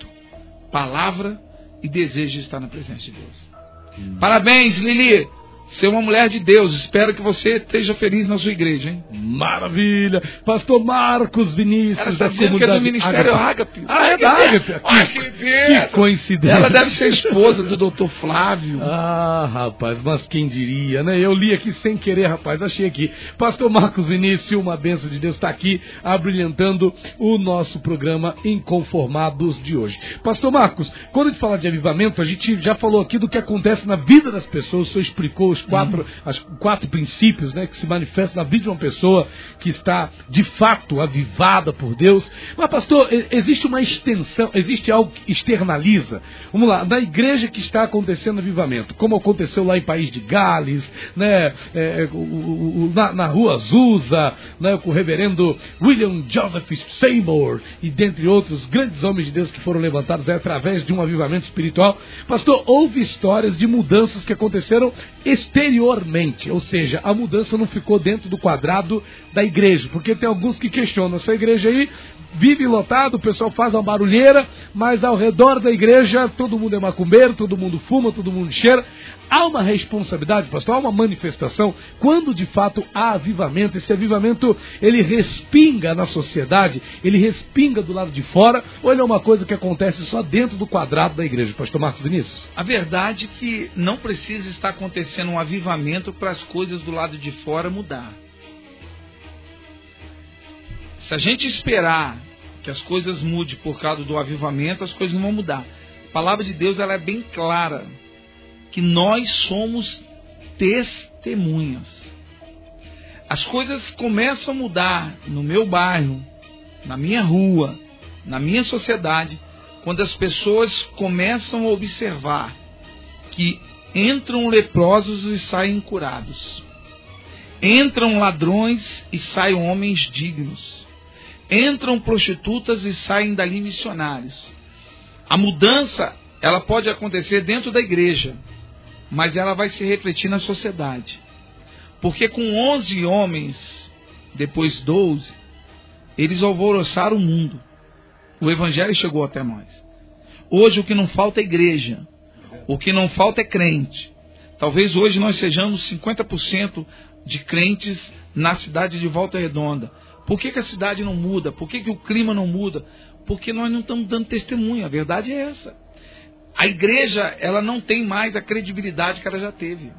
C: palavra e desejo de estar na presença de Deus. Hum. Parabéns, Lili. Você é uma mulher de Deus. Espero que você esteja feliz na sua igreja, hein?
B: Maravilha. Pastor Marcos Vinícius.
C: Ela está dizendo que é do Ministério Ágape.
B: Ah, é da Ágape.
C: Olha que beleza.
B: Que coincidência.
C: Ela deve ser esposa do doutor Flávio.
B: Ah, rapaz, mas quem diria, né? Eu li aqui sem querer, rapaz. Achei aqui. Pastor Marcos Vinícius, uma bênção de Deus, está aqui abrilhantando o nosso programa Inconformados de hoje. Pastor Marcos, quando a gente fala de avivamento, a gente já falou aqui do que acontece na vida das pessoas. O senhor explicou os quatro, hum. as quatro princípios, né, que se manifestam na vida de uma pessoa que está de fato avivada por Deus. Mas, pastor, existe uma extensão, existe algo que externaliza. Vamos lá, na igreja que está acontecendo avivamento, como aconteceu lá em País de Gales, né, é, o, o, na, na rua Azusa, né, com o reverendo William Joseph Seymour e dentre outros grandes homens de Deus que foram levantados aí, através de um avivamento espiritual. Pastor, houve histórias de mudanças que aconteceram exteriormente, ou seja, a mudança não ficou dentro do quadrado da igreja, porque tem alguns que questionam, essa igreja aí vive lotado, o pessoal faz uma barulheira, mas ao redor da igreja todo mundo é macumbeiro, todo mundo fuma, todo mundo cheira. Há uma responsabilidade, pastor, há uma manifestação, quando de fato há avivamento, esse avivamento ele respinga na sociedade, ele respinga do lado de fora, ou ele é uma coisa que acontece só dentro do quadrado da igreja, pastor Marcos Vinícius?
C: A verdade é que não precisa estar acontecendo um avivamento para as coisas do lado de fora mudar. Se a gente esperar que as coisas mudem por causa do avivamento, as coisas não vão mudar. A palavra de Deus ela é bem clara, que nós somos testemunhas. As coisas começam a mudar no meu bairro, na minha rua, na minha sociedade, quando as pessoas começam a observar que entram leprosos e saem curados. Entram ladrões e saem homens dignos. Entram prostitutas e saem dali missionários. A mudança, ela pode acontecer dentro da igreja, mas ela vai se refletir na sociedade. Porque com onze homens, depois doze, eles alvoroçaram o mundo. O evangelho chegou até nós. Hoje o que não falta é igreja. O que não falta é crente. Talvez hoje nós sejamos cinquenta por cento de crentes na cidade de Volta Redonda. Por que que a cidade não muda? Por que que o clima não muda? Porque nós não estamos dando testemunho, a verdade é essa. A igreja, ela não tem mais a credibilidade que ela já teve.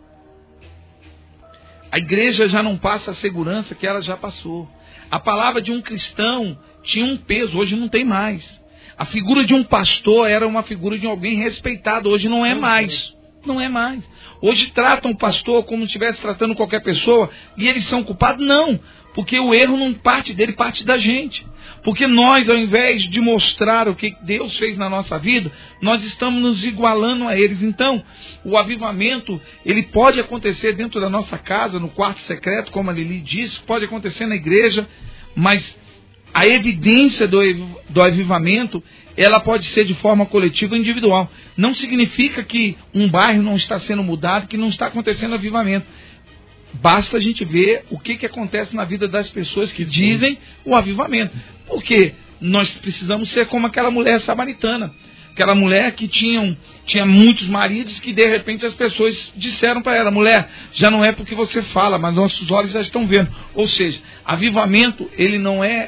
C: A igreja já não passa a segurança que ela já passou. A palavra de um cristão tinha um peso, hoje não tem mais. A figura de um pastor era uma figura de alguém respeitado, hoje não é mais. Não é mais. Hoje tratam o pastor como se estivesse tratando qualquer pessoa e eles são culpados? Não. Porque o erro não parte dele, parte da gente. Porque nós, ao invés de mostrar o que Deus fez na nossa vida, nós estamos nos igualando a eles. Então, o avivamento, ele pode acontecer dentro da nossa casa, no quarto secreto, como a Lili disse, pode acontecer na igreja, mas a evidência do, do avivamento, ela pode ser de forma coletiva ou individual. Não significa que um bairro não está sendo mudado, que não está acontecendo avivamento. Basta a gente ver o que, que acontece na vida das pessoas que dizem o avivamento. Porque nós precisamos ser como aquela mulher samaritana. Aquela mulher que tinha, tinha muitos maridos, que de repente as pessoas disseram para ela: mulher, já não é porque você fala, mas nossos olhos já estão vendo. Ou seja, avivamento, ele não é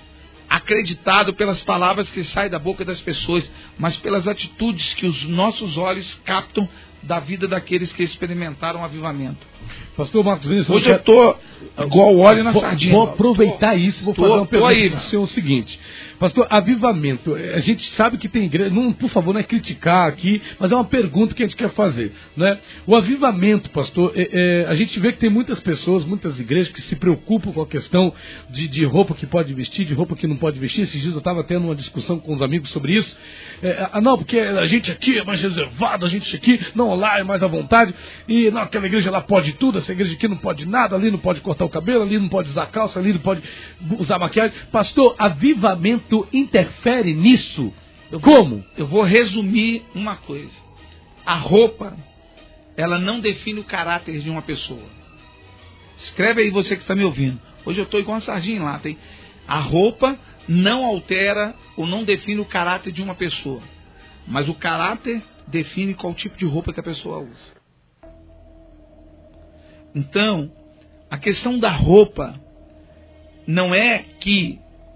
C: acreditado pelas palavras que saem da boca das pessoas, mas pelas atitudes que os nossos olhos captam da vida daqueles que experimentaram o avivamento.
B: Pastor Marcos Vinícius,
C: hoje eu estou igual óleo na
B: vou,
C: sardinha.
B: Vou aproveitar tô, isso, vou
C: tô,
B: fazer uma pergunta
C: aí,
B: para o senhor. O seguinte, pastor, avivamento, a gente sabe que tem igreja, não, por favor, não é criticar aqui, mas é uma pergunta que a gente quer fazer, né? O avivamento, pastor, é, é, a gente vê que tem muitas pessoas, muitas igrejas que se preocupam com a questão de, de roupa que pode vestir, de roupa que não pode vestir. Esses dias eu estava tendo uma discussão com os amigos sobre isso. É, ah, não, porque a gente aqui é mais reservado, a gente aqui, não, lá é mais à vontade, e não, aquela igreja lá pode tudo, essa igreja aqui não pode nada, ali não pode cortar o cabelo, ali não pode usar calça, ali não pode usar maquiagem. Pastor, avivamento interfere nisso?
C: Eu
B: Como?
C: Vou, eu vou resumir uma coisa. A roupa, ela não define o caráter de uma pessoa. Escreve aí você que está me ouvindo. Hoje eu estou igual uma sardinha em lata, hein? A roupa não altera ou não define o caráter de uma pessoa. Mas o caráter define qual tipo de roupa que a pessoa usa. Então, a questão da roupa não é que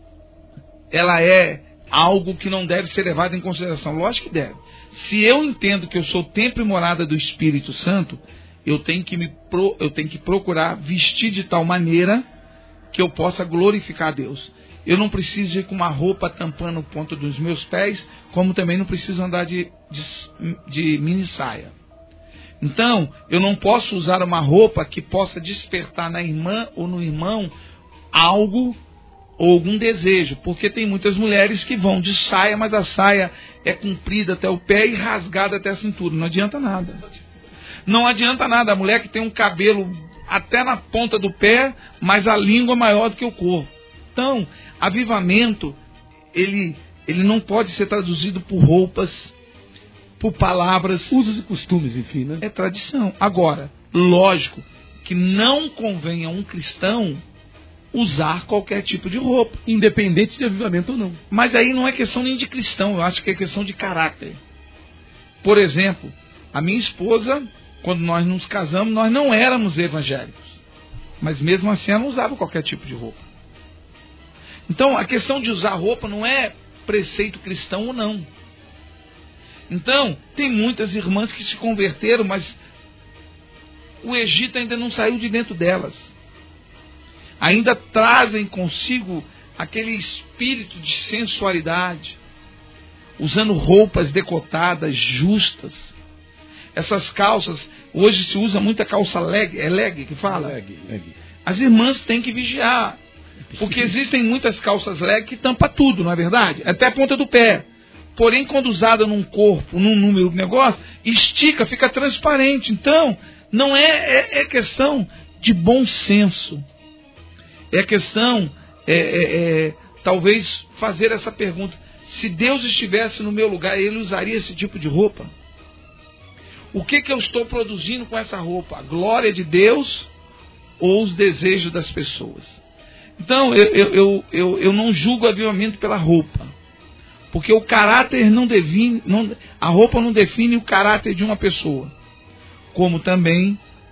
C: ela é algo que não deve ser levado em consideração. Lógico que deve. Se eu entendo que eu sou templo e morada do Espírito Santo, eu tenho que, me pro, eu tenho que procurar vestir de tal maneira que eu possa glorificar a Deus. Eu não preciso ir com uma roupa tampando o ponto dos meus pés, como também não preciso andar de, de, de mini saia. Então, eu não posso usar uma roupa que possa despertar na irmã ou no irmão algo ou algum desejo, porque tem muitas mulheres que vão de saia, mas a saia é comprida até o pé e rasgada até a cintura. Não adianta nada. Não adianta nada. A mulher que tem um cabelo até na ponta do pé, mas a língua é maior do que o corpo. Então, avivamento, ele, ele não pode ser traduzido por roupas, por palavras,
B: usos e costumes, enfim, né?
C: É tradição. Agora, lógico que não convém a um cristão usar qualquer tipo de roupa,
B: independente de avivamento ou não.
C: Mas aí não é questão nem de cristão, eu acho que é questão de caráter. Por exemplo, a minha esposa, quando nós nos casamos, nós não éramos evangélicos, mas mesmo assim ela não usava qualquer tipo de roupa. Então, a questão de usar roupa não é preceito cristão ou não. Então, tem muitas irmãs que se converteram, mas o Egito ainda não saiu de dentro delas. Ainda trazem consigo aquele espírito de sensualidade, usando roupas decotadas, justas. Essas calças, hoje se usa muita calça leg, é leg que fala?
B: Leg, leg.
C: As irmãs têm que vigiar, porque existem muitas calças leg que tampa tudo, não é verdade? Até a ponta do pé. Porém, quando usada num corpo, num número de negócio, estica, fica transparente. Então, não é, é, é questão de bom senso. É questão, é, é, é, talvez, fazer essa pergunta. Se Deus estivesse no meu lugar, Ele usaria esse tipo de roupa? O que, que eu estou produzindo com essa roupa? A glória de Deus ou os desejos das pessoas? Então, eu, eu, eu, eu, eu não julgo o avivamento pela roupa. Porque o caráter não define, não, a roupa não define o caráter de uma pessoa. Como também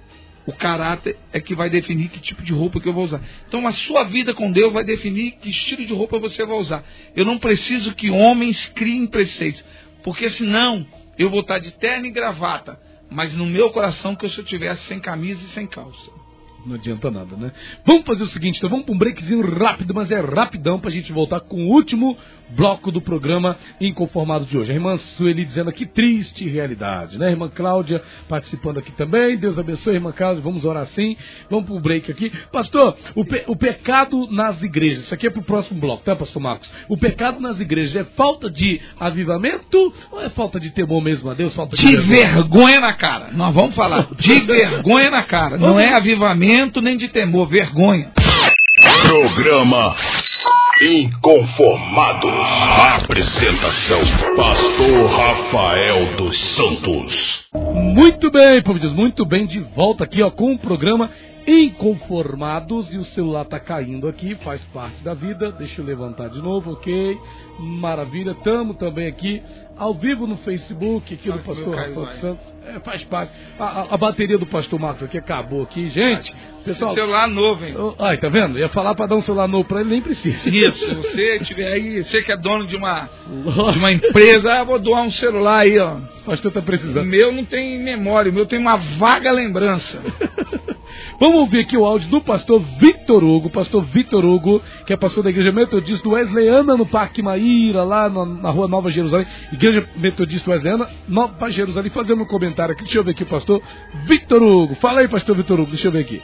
C: O caráter é que vai definir que tipo de roupa que eu vou usar. Então a sua vida com Deus vai definir que estilo de roupa você vai usar. Eu não preciso que homens criem preceitos, porque senão eu vou estar de terno e gravata, mas no meu coração que eu se eu tivesse sem camisa e sem calça.
B: Não adianta nada, né? Vamos fazer o seguinte, então vamos para um breakzinho rápido, mas é rapidão para a gente voltar com o último bloco do programa Inconformado de hoje. A irmã Sueli dizendo aqui, triste realidade, né? A irmã Cláudia participando aqui também. Deus abençoe, irmã Cláudia. Vamos orar sim. Vamos para o break aqui. Pastor, o, pe- o pecado nas igrejas. Isso aqui é para o próximo bloco, tá, pastor Marcos? O pecado nas igrejas é falta de avivamento ou é falta de temor mesmo a Deus? Falta de,
C: de vergonha. vergonha na cara. Nós vamos falar de vergonha na cara. Não é avivamento nem de temor, vergonha.
A: Programa Inconformados. Apresentação: Pastor Rafael dos Santos.
B: Muito bem, povo de Deus, muito bem, de volta aqui ó, com o programa Inconformados. E o celular tá caindo aqui, faz parte da vida. Deixa eu levantar de novo, ok? Maravilha, estamos também aqui ao vivo no Facebook, aqui do pastor Rafael dos Santos. É, faz parte. A, a, a bateria do pastor Marcos aqui acabou aqui, gente. Pessoal,
C: celular novo, hein?
B: Ai, tá vendo? Ia falar para dar um celular novo para ele, nem precisa.
C: Isso, você tiver aí, você que é dono de uma, de uma empresa, ah, vou doar um celular aí, ó.
B: O pastor tá precisando.
C: O meu não tem memória, o meu tem uma vaga lembrança.
B: Vamos ouvir aqui o áudio do pastor Vitor Hugo, pastor Vitor Hugo, que é pastor da Igreja Metodista Wesleyana no Parque Maíra, lá na, na rua Nova Jerusalém, Igreja Metodista Wesleyana, Nova Jerusalém, fazendo um comentário aqui. Deixa eu ver aqui o pastor Vitor Hugo. Fala aí, pastor Vitor Hugo, deixa eu ver aqui.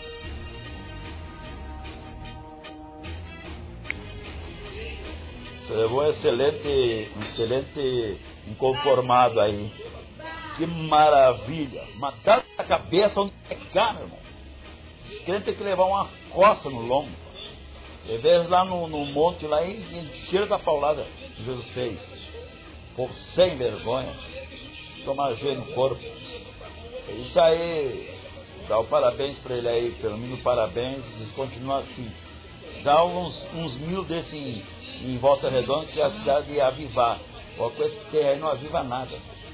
D: Você levou um excelente, um excelente inconformado aí. Que maravilha. Matar a cabeça onde é cá, meu irmão. Esses crentes tem que levar uma coça no lombo. Em vez lá no, no monte lá e encher da paulada que Jesus fez. Povo sem vergonha. Tomar jeito no corpo. Isso aí, dá o parabéns para ele aí, pelo menos parabéns, diz continua assim. Dá uns, uns mil desse em, em Volta Redonda que a cidade ia avivar. Qualquer coisa que tem aí não aviva nada.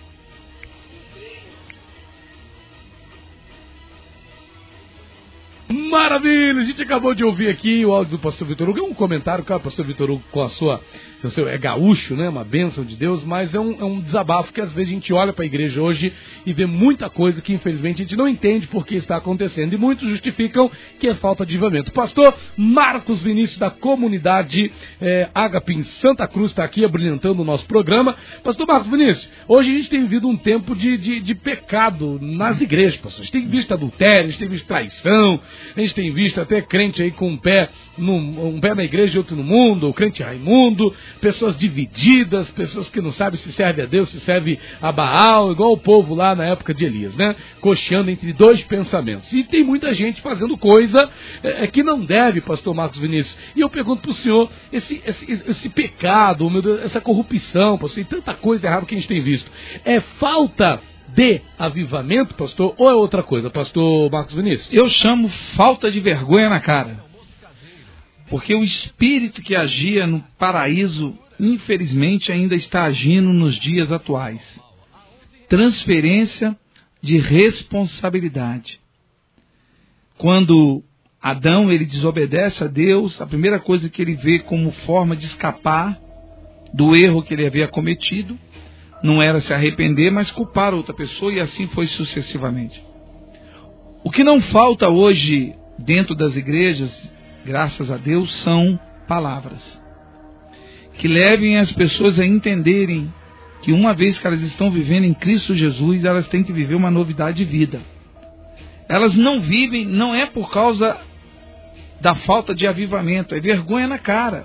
B: Maravilha! A gente acabou de ouvir aqui o áudio do pastor Vitor Hugo. É um comentário, claro, o pastor Vitor Hugo com a sua... É gaúcho, né? Uma bênção de Deus, mas é um, é um desabafo que às vezes a gente olha para a igreja hoje e vê muita coisa que infelizmente a gente não entende por que está acontecendo. E muitos justificam que é falta de avivamento. Pastor Marcos Vinícius, da comunidade é, Ágape em Santa Cruz, está aqui abrilhantando o nosso programa. Pastor Marcos Vinícius, hoje a gente tem vivido um tempo de, de, de pecado nas igrejas, pastor. A gente tem visto adultério, a gente tem visto traição, a gente tem visto até crente aí com um pé, num, um pé na igreja e outro no mundo, o crente Raimundo, pessoas divididas, pessoas que não sabem se serve a Deus, se serve a Baal, igual o povo lá na época de Elias, né? Cocheando entre dois pensamentos. E tem muita gente fazendo coisa é, que não deve, pastor Marcos Vinícius. E eu pergunto para o senhor, esse, esse, esse pecado, meu Deus, essa corrupção, pastor, e tanta coisa errada que a gente tem visto, é falta de avivamento, pastor, ou é outra coisa, pastor Marcos Vinícius?
C: Eu chamo falta de vergonha na cara. Porque o espírito que agia no paraíso, infelizmente, ainda está agindo nos dias atuais. Transferência de responsabilidade. Quando Adão ele desobedece a Deus, a primeira coisa que ele vê como forma de escapar do erro que ele havia cometido não era se arrepender, mas culpar outra pessoa, e assim foi sucessivamente. O que não falta hoje dentro das igrejas, graças a Deus, são palavras que levem as pessoas a entenderem que uma vez que elas estão vivendo em Cristo Jesus, elas têm que viver uma novidade de vida. Elas não vivem, não é por causa da falta de avivamento, é vergonha na cara.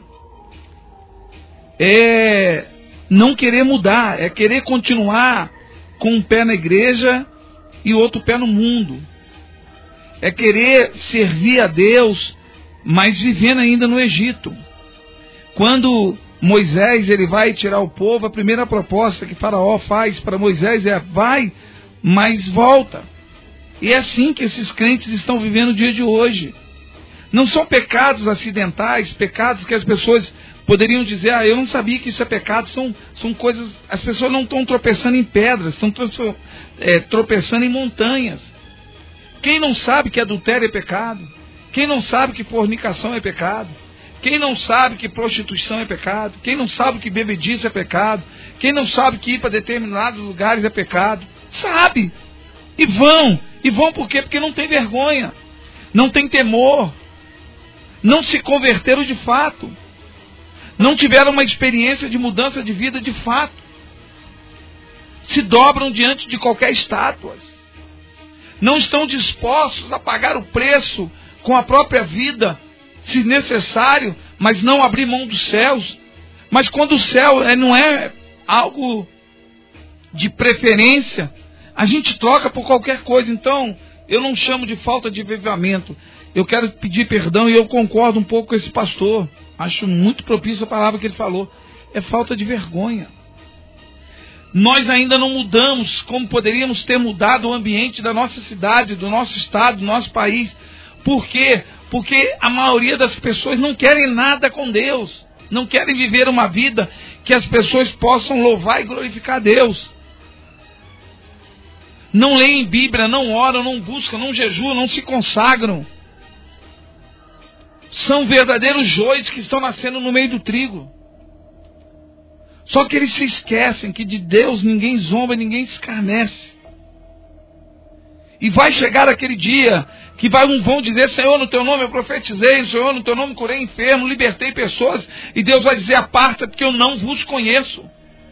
C: É não querer mudar, é querer continuar com um pé na igreja e outro pé no mundo. É querer servir a Deus, mas vivendo ainda no Egito. Quando Moisés ele vai tirar o povo, a primeira proposta que Faraó faz para Moisés é: vai, mas volta. E é assim que esses crentes estão vivendo o dia de hoje. Não são pecados acidentais, pecados que as pessoas poderiam dizer: ah, eu não sabia que isso é pecado. São, são coisas, as pessoas não estão tropeçando em pedras, estão é, tropeçando em montanhas. Quem não sabe que adultério é pecado? Quem não sabe que fornicação é pecado? Quem não sabe que prostituição é pecado? Quem não sabe que bebedice é pecado? Quem não sabe que ir para determinados lugares é pecado? Sabe! E vão! E vão por quê? Porque não tem vergonha, não tem temor, não se converteram de fato, não tiveram uma experiência de mudança de vida de fato, se dobram diante de qualquer estátua, não estão dispostos a pagar o preço com a própria vida, se necessário, mas não abrir mão dos céus. Mas quando o céu é, não é algo de preferência, a gente troca por qualquer coisa. Então, eu não chamo de falta de avivamento. Eu quero pedir perdão e eu concordo um pouco com esse pastor. Acho muito propício a palavra que ele falou. É falta de vergonha. Nós ainda não mudamos como poderíamos ter mudado o ambiente da nossa cidade, do nosso estado, do nosso país. Por quê? Porque a maioria das pessoas não querem nada com Deus. Não querem viver uma vida que as pessoas possam louvar e glorificar a Deus. Não leem Bíblia, não oram, não buscam, não jejuam, não se consagram. São verdadeiros joios que estão nascendo no meio do trigo. Só que eles se esquecem que de Deus ninguém zomba, ninguém se escarnece. E vai chegar aquele dia que vai, vão dizer: Senhor, no teu nome eu profetizei, Senhor, no teu nome curei enfermo, libertei pessoas. E Deus vai dizer: aparta, porque eu não vos conheço.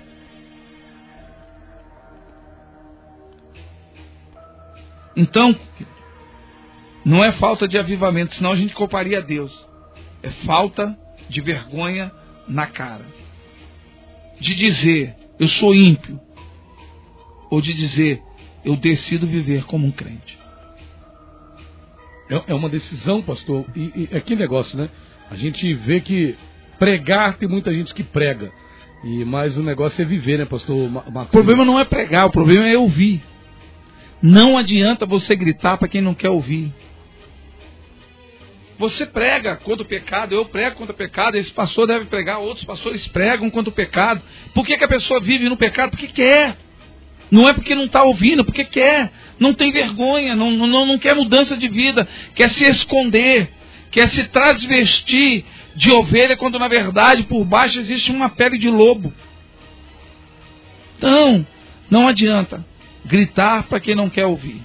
C: Então, não é falta de avivamento, senão a gente culparia a Deus. É falta de vergonha na cara. De dizer, eu sou ímpio. Ou de dizer, eu decido viver como um crente.
B: É uma decisão, pastor. E, e é que negócio, né? A gente vê que pregar, tem muita gente que prega. E, mas o negócio é viver, né, pastor Marcos?
C: O problema não é pregar, o problema é ouvir. Não adianta você gritar para quem não quer ouvir. Você prega contra o pecado, eu prego contra o pecado, esse pastor deve pregar, outros pastores pregam contra o pecado. Por que que a pessoa vive no pecado? Porque quer. Não é porque não está ouvindo, porque quer. Não tem vergonha, não, não, não quer mudança de vida, quer se esconder, quer se transvestir de ovelha, quando na verdade por baixo existe uma pele de lobo. Então, não adianta gritar para quem não quer ouvir.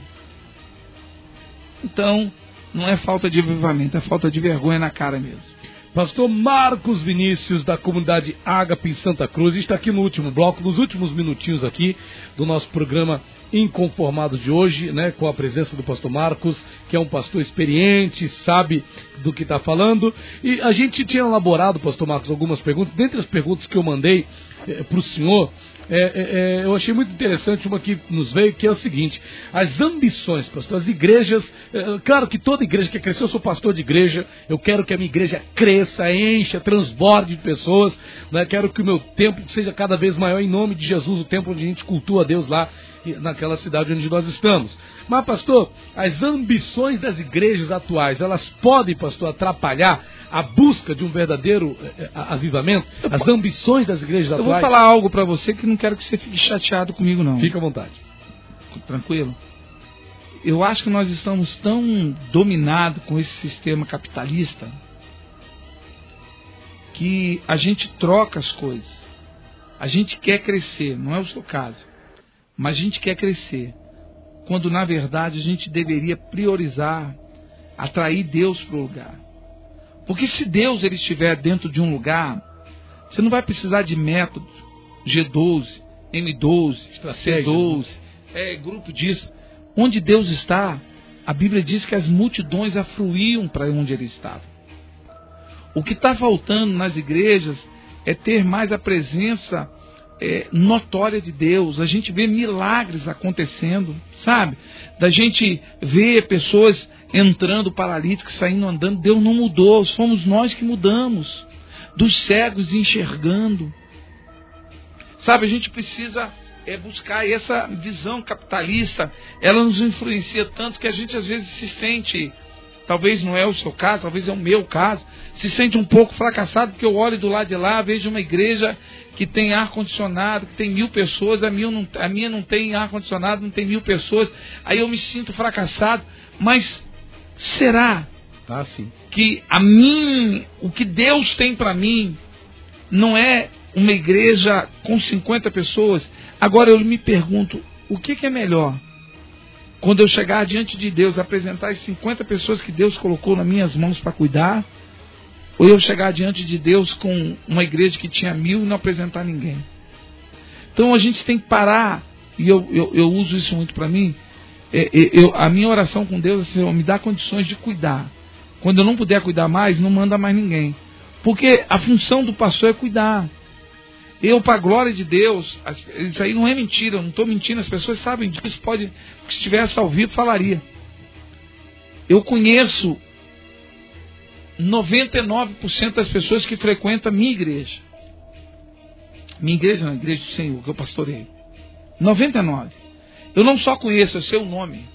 C: Então, não é falta de avivamento, é falta de vergonha na cara mesmo.
B: Pastor Marcos Vinícius, da comunidade Ágape em Santa Cruz, está aqui no último bloco, nos últimos minutinhos aqui do nosso programa Inconformados de hoje, né, com a presença do pastor Marcos, que é um pastor experiente, sabe do que está falando. E a gente tinha elaborado, pastor Marcos, algumas perguntas. Dentre as perguntas que eu mandei eh, para o senhor, É, é, é, eu achei muito interessante uma que nos veio, que é o seguinte: as ambições, pastor, as igrejas, é, claro que toda igreja quer crescer. Eu sou pastor de igreja, eu quero que a minha igreja cresça, encha, transborde de pessoas, né? Quero que o meu templo seja cada vez maior, em nome de Jesus, o templo onde a gente cultua a Deus lá naquela cidade onde nós estamos. Mas, pastor, as ambições das igrejas atuais, elas podem, pastor, atrapalhar a busca de um verdadeiro é, avivamento? As ambições das igrejas
C: eu
B: atuais?
C: Eu vou falar algo para você que não quero que você fique chateado comigo, não.
B: Fica à vontade.
C: Tranquilo? Eu acho que nós estamos tão dominados com esse sistema capitalista que a gente troca as coisas. A gente quer crescer, não é o seu caso, mas a gente quer crescer, quando na verdade a gente deveria priorizar, atrair Deus para o lugar. Porque se Deus ele estiver dentro de um lugar, você não vai precisar de método G doze, M doze, C doze, é, grupo disso. Onde Deus está, a Bíblia diz que as multidões afluíam para onde ele estava. O que está faltando nas igrejas é ter mais a presença é, notória de Deus. A gente vê milagres acontecendo, sabe? Da gente ver pessoas entrando paralíticos, saindo andando. Deus não mudou, fomos nós que mudamos. Dos cegos enxergando. Sabe, a gente precisa é, buscar essa visão capitalista. Ela nos influencia tanto que a gente às vezes se sente talvez não é o seu caso, talvez é o meu caso, se sente um pouco fracassado porque eu olho do lado de lá, vejo uma igreja que tem ar-condicionado, que tem mil pessoas, a minha não, a minha não tem ar-condicionado, não tem mil pessoas, aí eu me sinto fracassado, mas será
B: Ah, sim.
C: que a mim, o que Deus tem para mim, não é uma igreja com cinquenta pessoas? Agora eu me pergunto, o que, que é melhor? Quando eu chegar diante de Deus, apresentar as cinquenta pessoas que Deus colocou nas minhas mãos para cuidar, ou eu chegar diante de Deus com uma igreja que tinha mil e não apresentar ninguém? Então a gente tem que parar, e eu, eu, eu uso isso muito para mim, é, é, eu, a minha oração com Deus é assim, me dá condições de cuidar. Quando eu não puder cuidar mais, não manda mais ninguém. Porque a função do pastor é cuidar. Eu, para a glória de Deus, isso aí não é mentira, eu não estou mentindo, as pessoas sabem disso, pode, se estivesse ao vivo, falaria. Eu conheço noventa e nove por cento das pessoas que frequentam a minha igreja. Minha igreja não, a igreja do Senhor, que eu pastorei. noventa e nove. Eu não só conheço, eu sei o nome.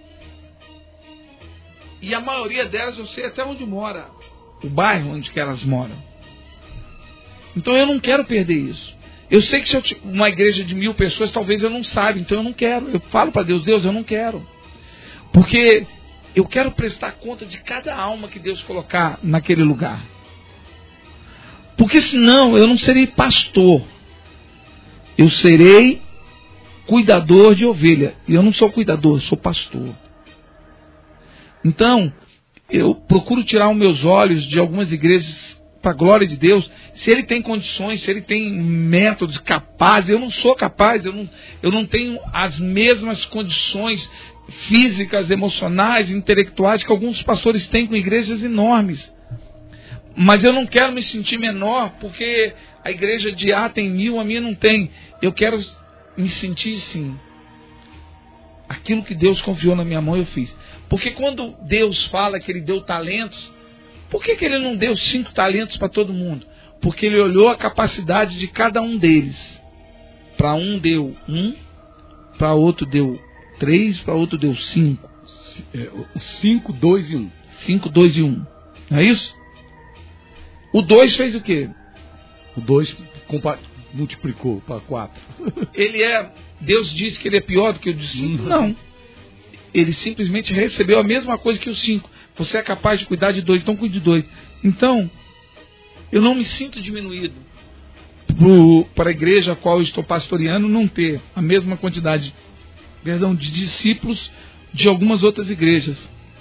C: E a maioria delas eu sei até onde mora, o bairro onde que elas moram. Então eu não quero perder isso. Eu sei que se eu tiver uma igreja de mil pessoas, talvez eu não saiba, então eu não quero. Eu falo para Deus, Deus, eu não quero. Porque eu quero prestar conta de cada alma que Deus colocar naquele lugar. Porque senão eu não serei pastor. Eu serei cuidador de ovelha. E eu não sou cuidador, eu sou pastor. Então, eu procuro tirar os meus olhos de algumas igrejas para a glória de Deus. Se ele tem condições, se ele tem métodos capazes, eu não sou capaz, eu não, eu não tenho as mesmas condições físicas, emocionais, intelectuais que alguns pastores têm com igrejas enormes. Mas eu não quero me sentir menor porque a igreja de A tem mil, a minha não tem. Eu quero me sentir sim. Aquilo que Deus confiou na minha mão eu fiz. Porque quando Deus fala que Ele deu talentos, por que, que Ele não deu cinco talentos para todo mundo? Porque Ele olhou a capacidade de cada um deles. Para um deu um, para outro deu três, para outro deu cinco.
B: Cinco, dois e um.
C: Cinco, dois e um. Não é isso? O dois fez o quê?
B: O dois multiplicou para quatro.
C: Ele é... Deus disse que ele é pior do que o de cinco? Não. Ele simplesmente recebeu a mesma coisa que os cinco. Você é capaz de cuidar de dois, então cuide de dois. Então, eu não me sinto diminuído pro, para a igreja a qual eu estou pastoreando não ter a mesma quantidade, perdão, de discípulos de algumas outras igrejas.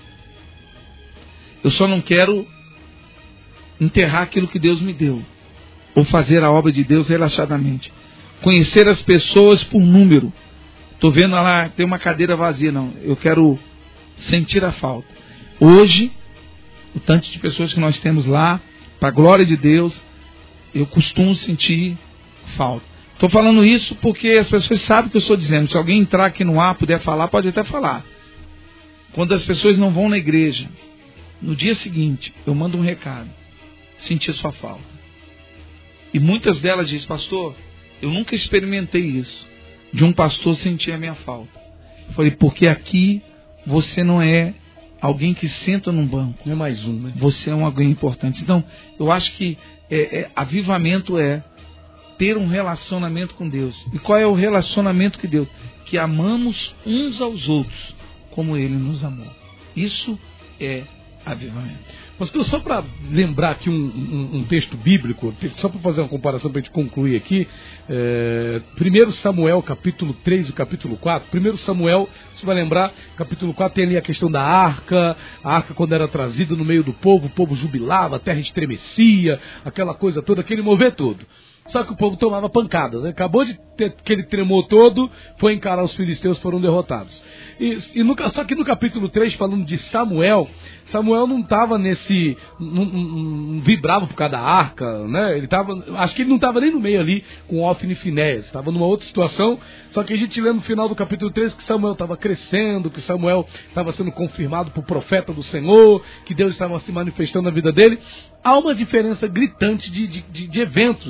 C: Eu só não quero enterrar aquilo que Deus me deu, ou fazer a obra de Deus relaxadamente. Conhecer as pessoas por número. Estou vendo lá, tem uma cadeira vazia, não. Eu quero sentir a falta. Hoje, o tanto de pessoas que nós temos lá, para a glória de Deus, eu costumo sentir falta. Estou falando isso porque as pessoas sabem o que eu estou dizendo. Se alguém entrar aqui no ar, puder falar, pode até falar. Quando as pessoas não vão na igreja, no dia seguinte, eu mando um recado. Senti a sua falta. E muitas delas dizem, pastor, eu nunca experimentei isso, de um pastor sentir a minha falta. Eu falei, porque aqui você não é alguém que senta num banco.
B: Não é mais um, né?
C: Você é um alguém importante. Então, eu acho que é, é, avivamento é ter um relacionamento com Deus. E qual é o relacionamento que Deus? Que amamos uns aos outros, como Ele nos amou. Isso é avivamento.
B: Pastor, só para lembrar aqui um, um, um texto bíblico, só para fazer uma comparação para a gente concluir aqui, é, primeiro Samuel, capítulo três e capítulo quatro. primeiro Samuel, você vai lembrar, capítulo quatro tem ali a questão da arca, a arca quando era trazida no meio do povo, o povo jubilava, a terra estremecia, aquela coisa toda, aquele mover todo. Só que o povo tomava pancada, né? Acabou de ter aquele tremor todo, foi encarar os filisteus, foram derrotados. E, e no, só que no capítulo três, falando de Samuel, Samuel não estava nesse, não, não, não vibrava por causa da arca, né? Ele tava, acho que ele não estava nem no meio ali com Ofni e Finéias, estava numa outra situação. Só que a gente lê no final do capítulo três que Samuel estava crescendo, que Samuel estava sendo confirmado por profeta do Senhor, que Deus estava se manifestando na vida dele. Há uma diferença gritante de, de, de, de eventos, de experiência.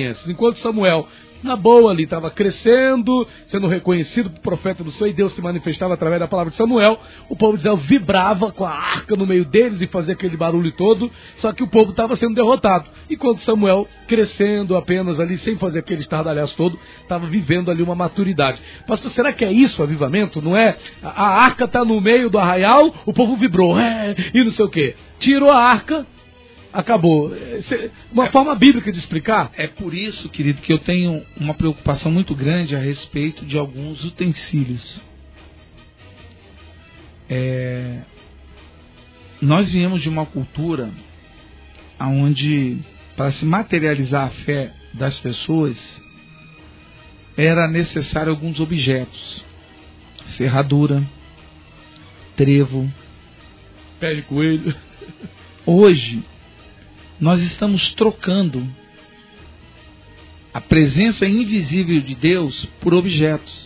B: desobediências. Enquanto Samuel, na boa ali, estava crescendo, sendo reconhecido por profeta do Senhor, e Deus se manifestava através da palavra de Samuel, o povo de Israel vibrava com a arca no meio deles e fazia aquele barulho todo, só que o povo estava sendo derrotado. Enquanto Samuel, crescendo apenas ali, sem fazer aquele estardalhaço todo, estava vivendo ali uma maturidade. Pastor, será que é isso o avivamento? Não é? A arca está no meio do arraial, o povo vibrou, é, e não sei o quê. Tirou a arca, acabou. Uma forma bíblica de explicar?
C: É por isso, querido, que eu tenho uma preocupação muito grande a respeito de alguns utensílios. É... Nós viemos de uma cultura onde, para se materializar a fé das pessoas, era necessário alguns objetos. Ferradura, trevo,
B: pé de coelho.
C: Hoje, nós estamos trocando a presença invisível de Deus por objetos.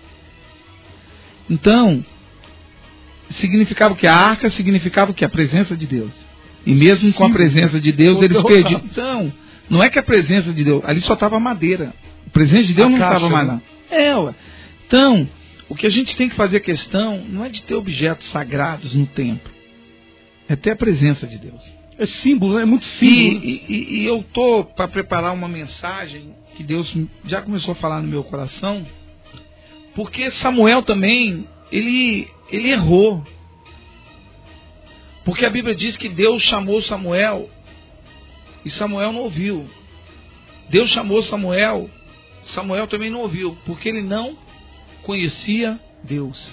C: Então, significava que a arca significava o que? A presença de Deus. E mesmo Sim, com a presença de Deus, eles perdiam. Então, não é que a presença de Deus, ali só estava madeira. A presença de Deus a não estava mais lá. É, ué. Então, o que a gente tem que fazer questão não é de ter objetos sagrados no templo. É ter a presença de Deus.
B: É símbolo, é muito símbolo.
C: E, e, e eu estou para preparar uma mensagem que Deus já começou a falar no meu coração, porque Samuel também, ele, ele errou. Porque a Bíblia diz que Deus chamou Samuel e Samuel não ouviu. Deus chamou Samuel, Samuel também não ouviu, porque ele não conhecia Deus.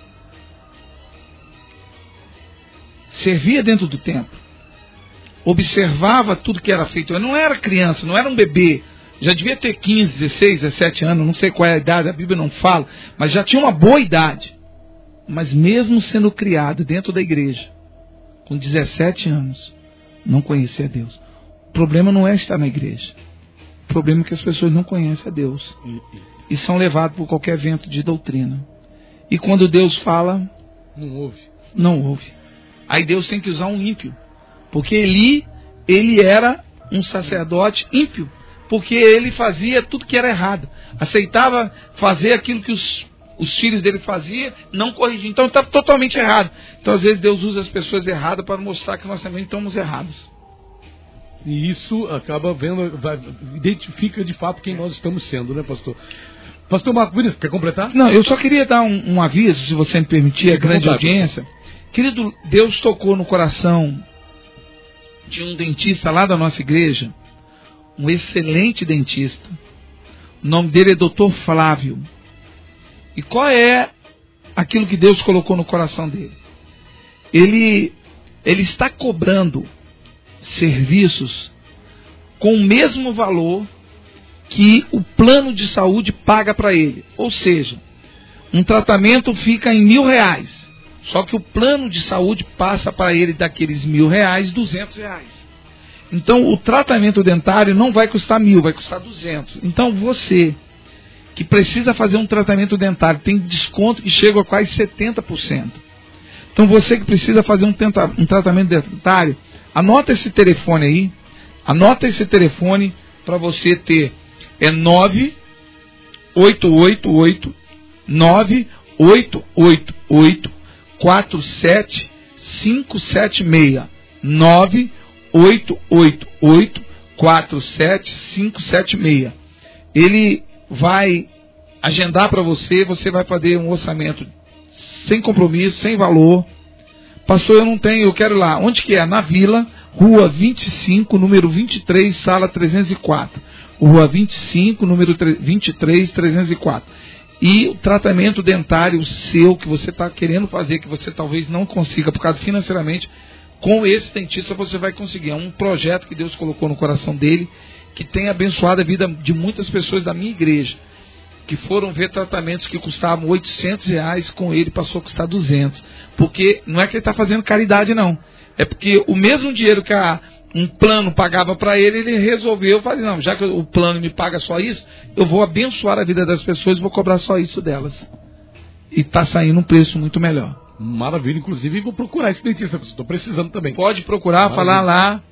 C: Servia dentro do templo, observava tudo que era feito. Eu não era criança, não era um bebê, já devia ter quinze, dezesseis, dezessete anos, não sei qual é a idade, a Bíblia não fala, mas já tinha uma boa idade. Mas mesmo sendo criado dentro da igreja, com dezessete anos, não conhecia Deus. O problema não é estar na igreja, o problema é que as pessoas não conhecem a Deus e são levados por qualquer vento de doutrina. E quando Deus fala,
B: não ouve.
C: Não ouve. Aí Deus tem que usar um ímpio. Porque Eli, ele era um sacerdote ímpio. Porque ele fazia tudo que era errado. Aceitava fazer aquilo que os, os filhos dele faziam, não corrigia. Então estava totalmente errado. Então às vezes Deus usa as pessoas erradas para mostrar que nós também estamos errados.
B: E isso acaba vendo, vai, identifica de fato quem nós estamos sendo, né, pastor? Pastor Marco Vinícius, quer completar?
C: Não, eu só queria dar um, um aviso, se você me permitir, a grande audiência. Querido, Deus tocou no coração de um dentista lá da nossa igreja, um excelente dentista. O nome dele é doutor Flávio. E qual é aquilo que Deus colocou no coração dele? Ele, ele está cobrando serviços com o mesmo valor que o plano de saúde paga para ele. Ou seja, um tratamento fica em mil reais. Só que o plano de saúde passa para ele daqueles mil reais, duzentos reais. Então o tratamento dentário não vai custar mil, vai custar duzentos. Então você que precisa fazer um tratamento dentário tem desconto que chega a quase setenta por cento. Então você que precisa fazer um, tenta, um tratamento dentário, anota esse telefone aí, anota esse telefone para você ter, é nove oito oito oito nove oito oito oito quatro sete cinco sete seis nove oito oito oito quatro sete cinco sete seis. Ele vai agendar para você, você vai fazer um orçamento sem compromisso, sem valor. Pastor, eu não tenho, eu quero ir lá. Onde que é? Na Vila, Rua vinte e cinco, número vinte e três, sala trezentos e quatro. Rua vinte e cinco, número vinte e três, trezentos e quatro. E o tratamento dentário seu, que você está querendo fazer, que você talvez não consiga, por causa financeiramente, com esse dentista você vai conseguir. É um projeto que Deus colocou no coração dele, que tem abençoado a vida de muitas pessoas da minha igreja, que foram ver tratamentos que custavam oitocentos reais, com ele passou a custar duzentos. Porque não é que ele está fazendo caridade, não. É porque o mesmo dinheiro que a, um plano pagava para ele, ele resolveu fazer, não, já que o plano me paga só isso, eu vou abençoar a vida das pessoas e vou cobrar só isso delas. E está saindo um preço muito melhor.
B: Maravilha, inclusive vou procurar esse dentista, estou precisando também.
C: Pode procurar,
B: Maravilha.
C: Falar lá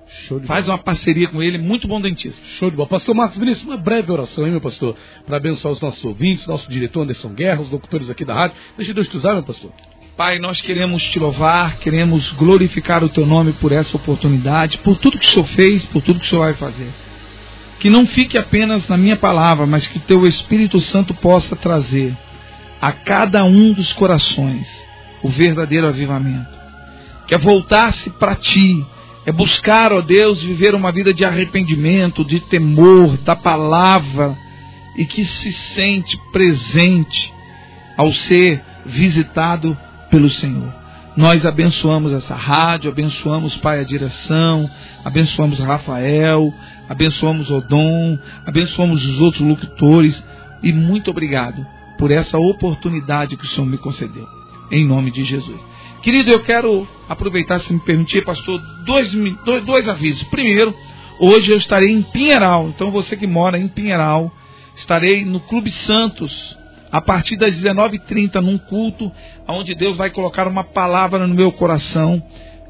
B: Show de
C: Faz
B: bola.
C: uma parceria com ele, muito bom dentista.
B: Show de bola. Pastor Marcos Vinícius, uma breve oração, hein, meu pastor? Para abençoar os nossos ouvintes, nosso diretor Anderson Guerra, os locutores aqui da rádio. Deixa Deus te usar, meu pastor.
C: Pai, nós queremos te louvar, queremos glorificar o teu nome por essa oportunidade, por tudo que o Senhor fez, por tudo que o Senhor vai fazer. Que não fique apenas na minha palavra, mas que teu Espírito Santo possa trazer a cada um dos corações o verdadeiro avivamento. Que é voltar-se para ti, é buscar, ó Deus, viver uma vida de arrependimento, de temor da palavra, e que se sente presente ao ser visitado pelo Senhor. Nós abençoamos essa rádio, abençoamos, Pai, a direção, abençoamos Rafael, abençoamos Odon, abençoamos os outros locutores, e muito obrigado por essa oportunidade que o Senhor me concedeu, em nome de Jesus. Querido, eu quero aproveitar, se me permitir, pastor, dois, dois, dois avisos. Primeiro, hoje eu estarei em Pinheiral, então você que mora em Pinheiral, estarei no Clube Santos, a partir das dezenove e trinta, num culto, onde Deus vai colocar uma palavra no meu coração,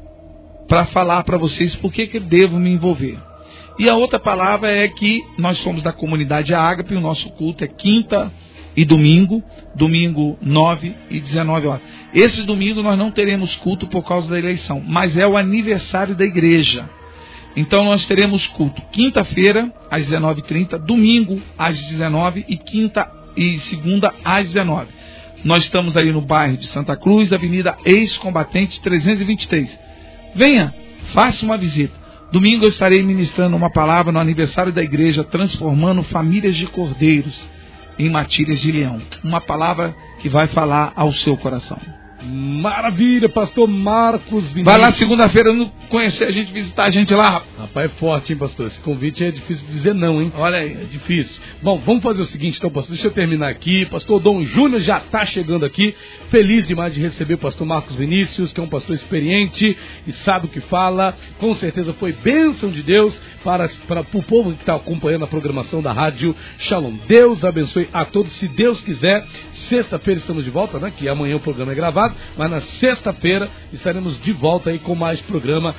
C: para falar para vocês por que que devo me envolver. E a outra palavra é que nós somos da comunidade Ágape, o nosso culto é quinta e domingo, domingo nove e dezenove horas. Esse domingo nós não teremos culto por causa da eleição, mas é o aniversário da igreja. Então nós teremos culto quinta-feira às dezenove e trinta, domingo às dezenove e quinta e segunda às dezenove. Nós estamos aí no bairro de Santa Cruz, Avenida Ex-Combatente trezentos e vinte e três. Venha, faça uma visita. Domingo eu estarei ministrando uma palavra no aniversário da igreja, transformando famílias de cordeiros em matilhas de leão. Uma palavra que vai falar ao seu coração.
B: Maravilha, pastor Marcos Vinícius.
C: Vai lá segunda-feira conhecer a gente, visitar a gente lá.
B: Rapaz, é forte, hein, pastor? Esse convite é difícil de dizer não, hein?
C: Olha aí.
B: É difícil. Bom, vamos fazer o seguinte, então, pastor. Deixa eu terminar aqui. Pastor Dom Júnior já está chegando aqui. Feliz demais de receber o pastor Marcos Vinícius, que é um pastor experiente e sabe o que fala. Com certeza foi bênção de Deus para, para, para o povo que está acompanhando a programação da Rádio Shalom. Deus abençoe a todos. Se Deus quiser, sexta-feira estamos de volta, né? Que amanhã o programa é gravado. Mas na sexta-feira estaremos de volta aí com mais programa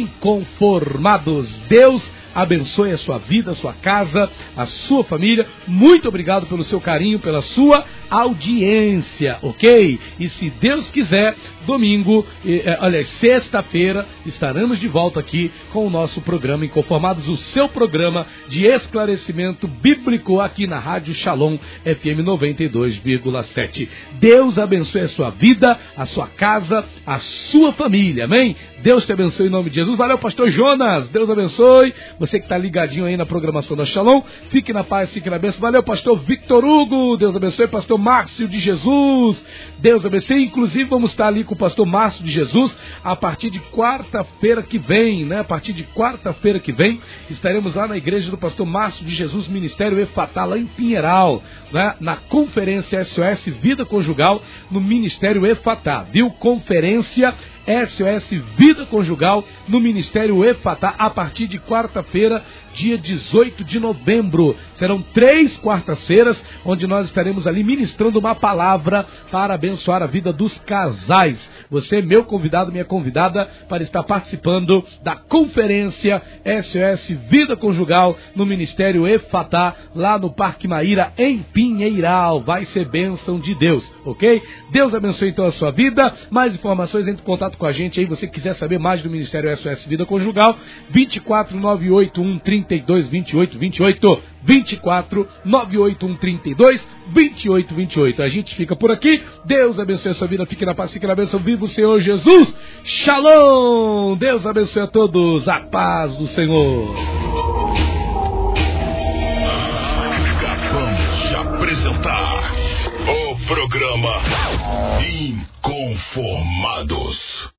B: Inconformados. Deus abençoe a sua vida, a sua casa, a sua família. Muito obrigado pelo seu carinho, pela sua audiência, ok? E se Deus quiser, domingo, eh, olha, sexta-feira, estaremos de volta aqui com o nosso programa Inconformados, o seu programa de esclarecimento bíblico aqui na Rádio Shalom F M noventa e dois vírgula sete. Deus abençoe a sua vida, a sua casa, a sua família, amém? Deus te abençoe em nome de Jesus. Valeu, pastor Jonas, Deus abençoe. Você que está ligadinho aí na programação da Shalom, fique na paz, fique na bênção. Valeu, pastor Victor Hugo, Deus abençoe. Pastor Márcio de Jesus, Deus abençoe. Inclusive vamos estar ali com o pastor Márcio de Jesus a partir de quarta-feira que vem, né? A partir de quarta-feira que vem, estaremos lá na igreja do pastor Márcio de Jesus, Ministério Efatá, lá em Pinheiral, né? Na conferência S O S Vida Conjugal, no Ministério Efatá, viu? Conferência S O S Vida Conjugal no Ministério Efatá, a partir de quarta-feira, dia dezoito de novembro. Serão três quartas-feiras, onde nós estaremos ali ministrando uma palavra para abençoar a vida dos casais. Você é meu convidado, minha convidada, para estar participando da conferência S O S Vida Conjugal no Ministério Efatá, lá no Parque Maíra, em Pinheiral. Vai ser bênção de Deus, ok? Deus abençoe então a sua vida. Mais informações, entre em contato com a gente aí, você quiser saber mais do Ministério S O S Vida Conjugal, vinte e quatro, nove oito um, trinta e dois, vinte e oito, vinte e oito, vinte e quatro, nove oito um, trinta e dois, vinte e oito, vinte e oito. A gente fica por aqui. Deus abençoe a sua vida, fique na paz, fique na bênção. Viva o Senhor Jesus. Shalom. Deus abençoe a todos. A paz do Senhor.
A: Acabamos de apresentar o programa Inconformados.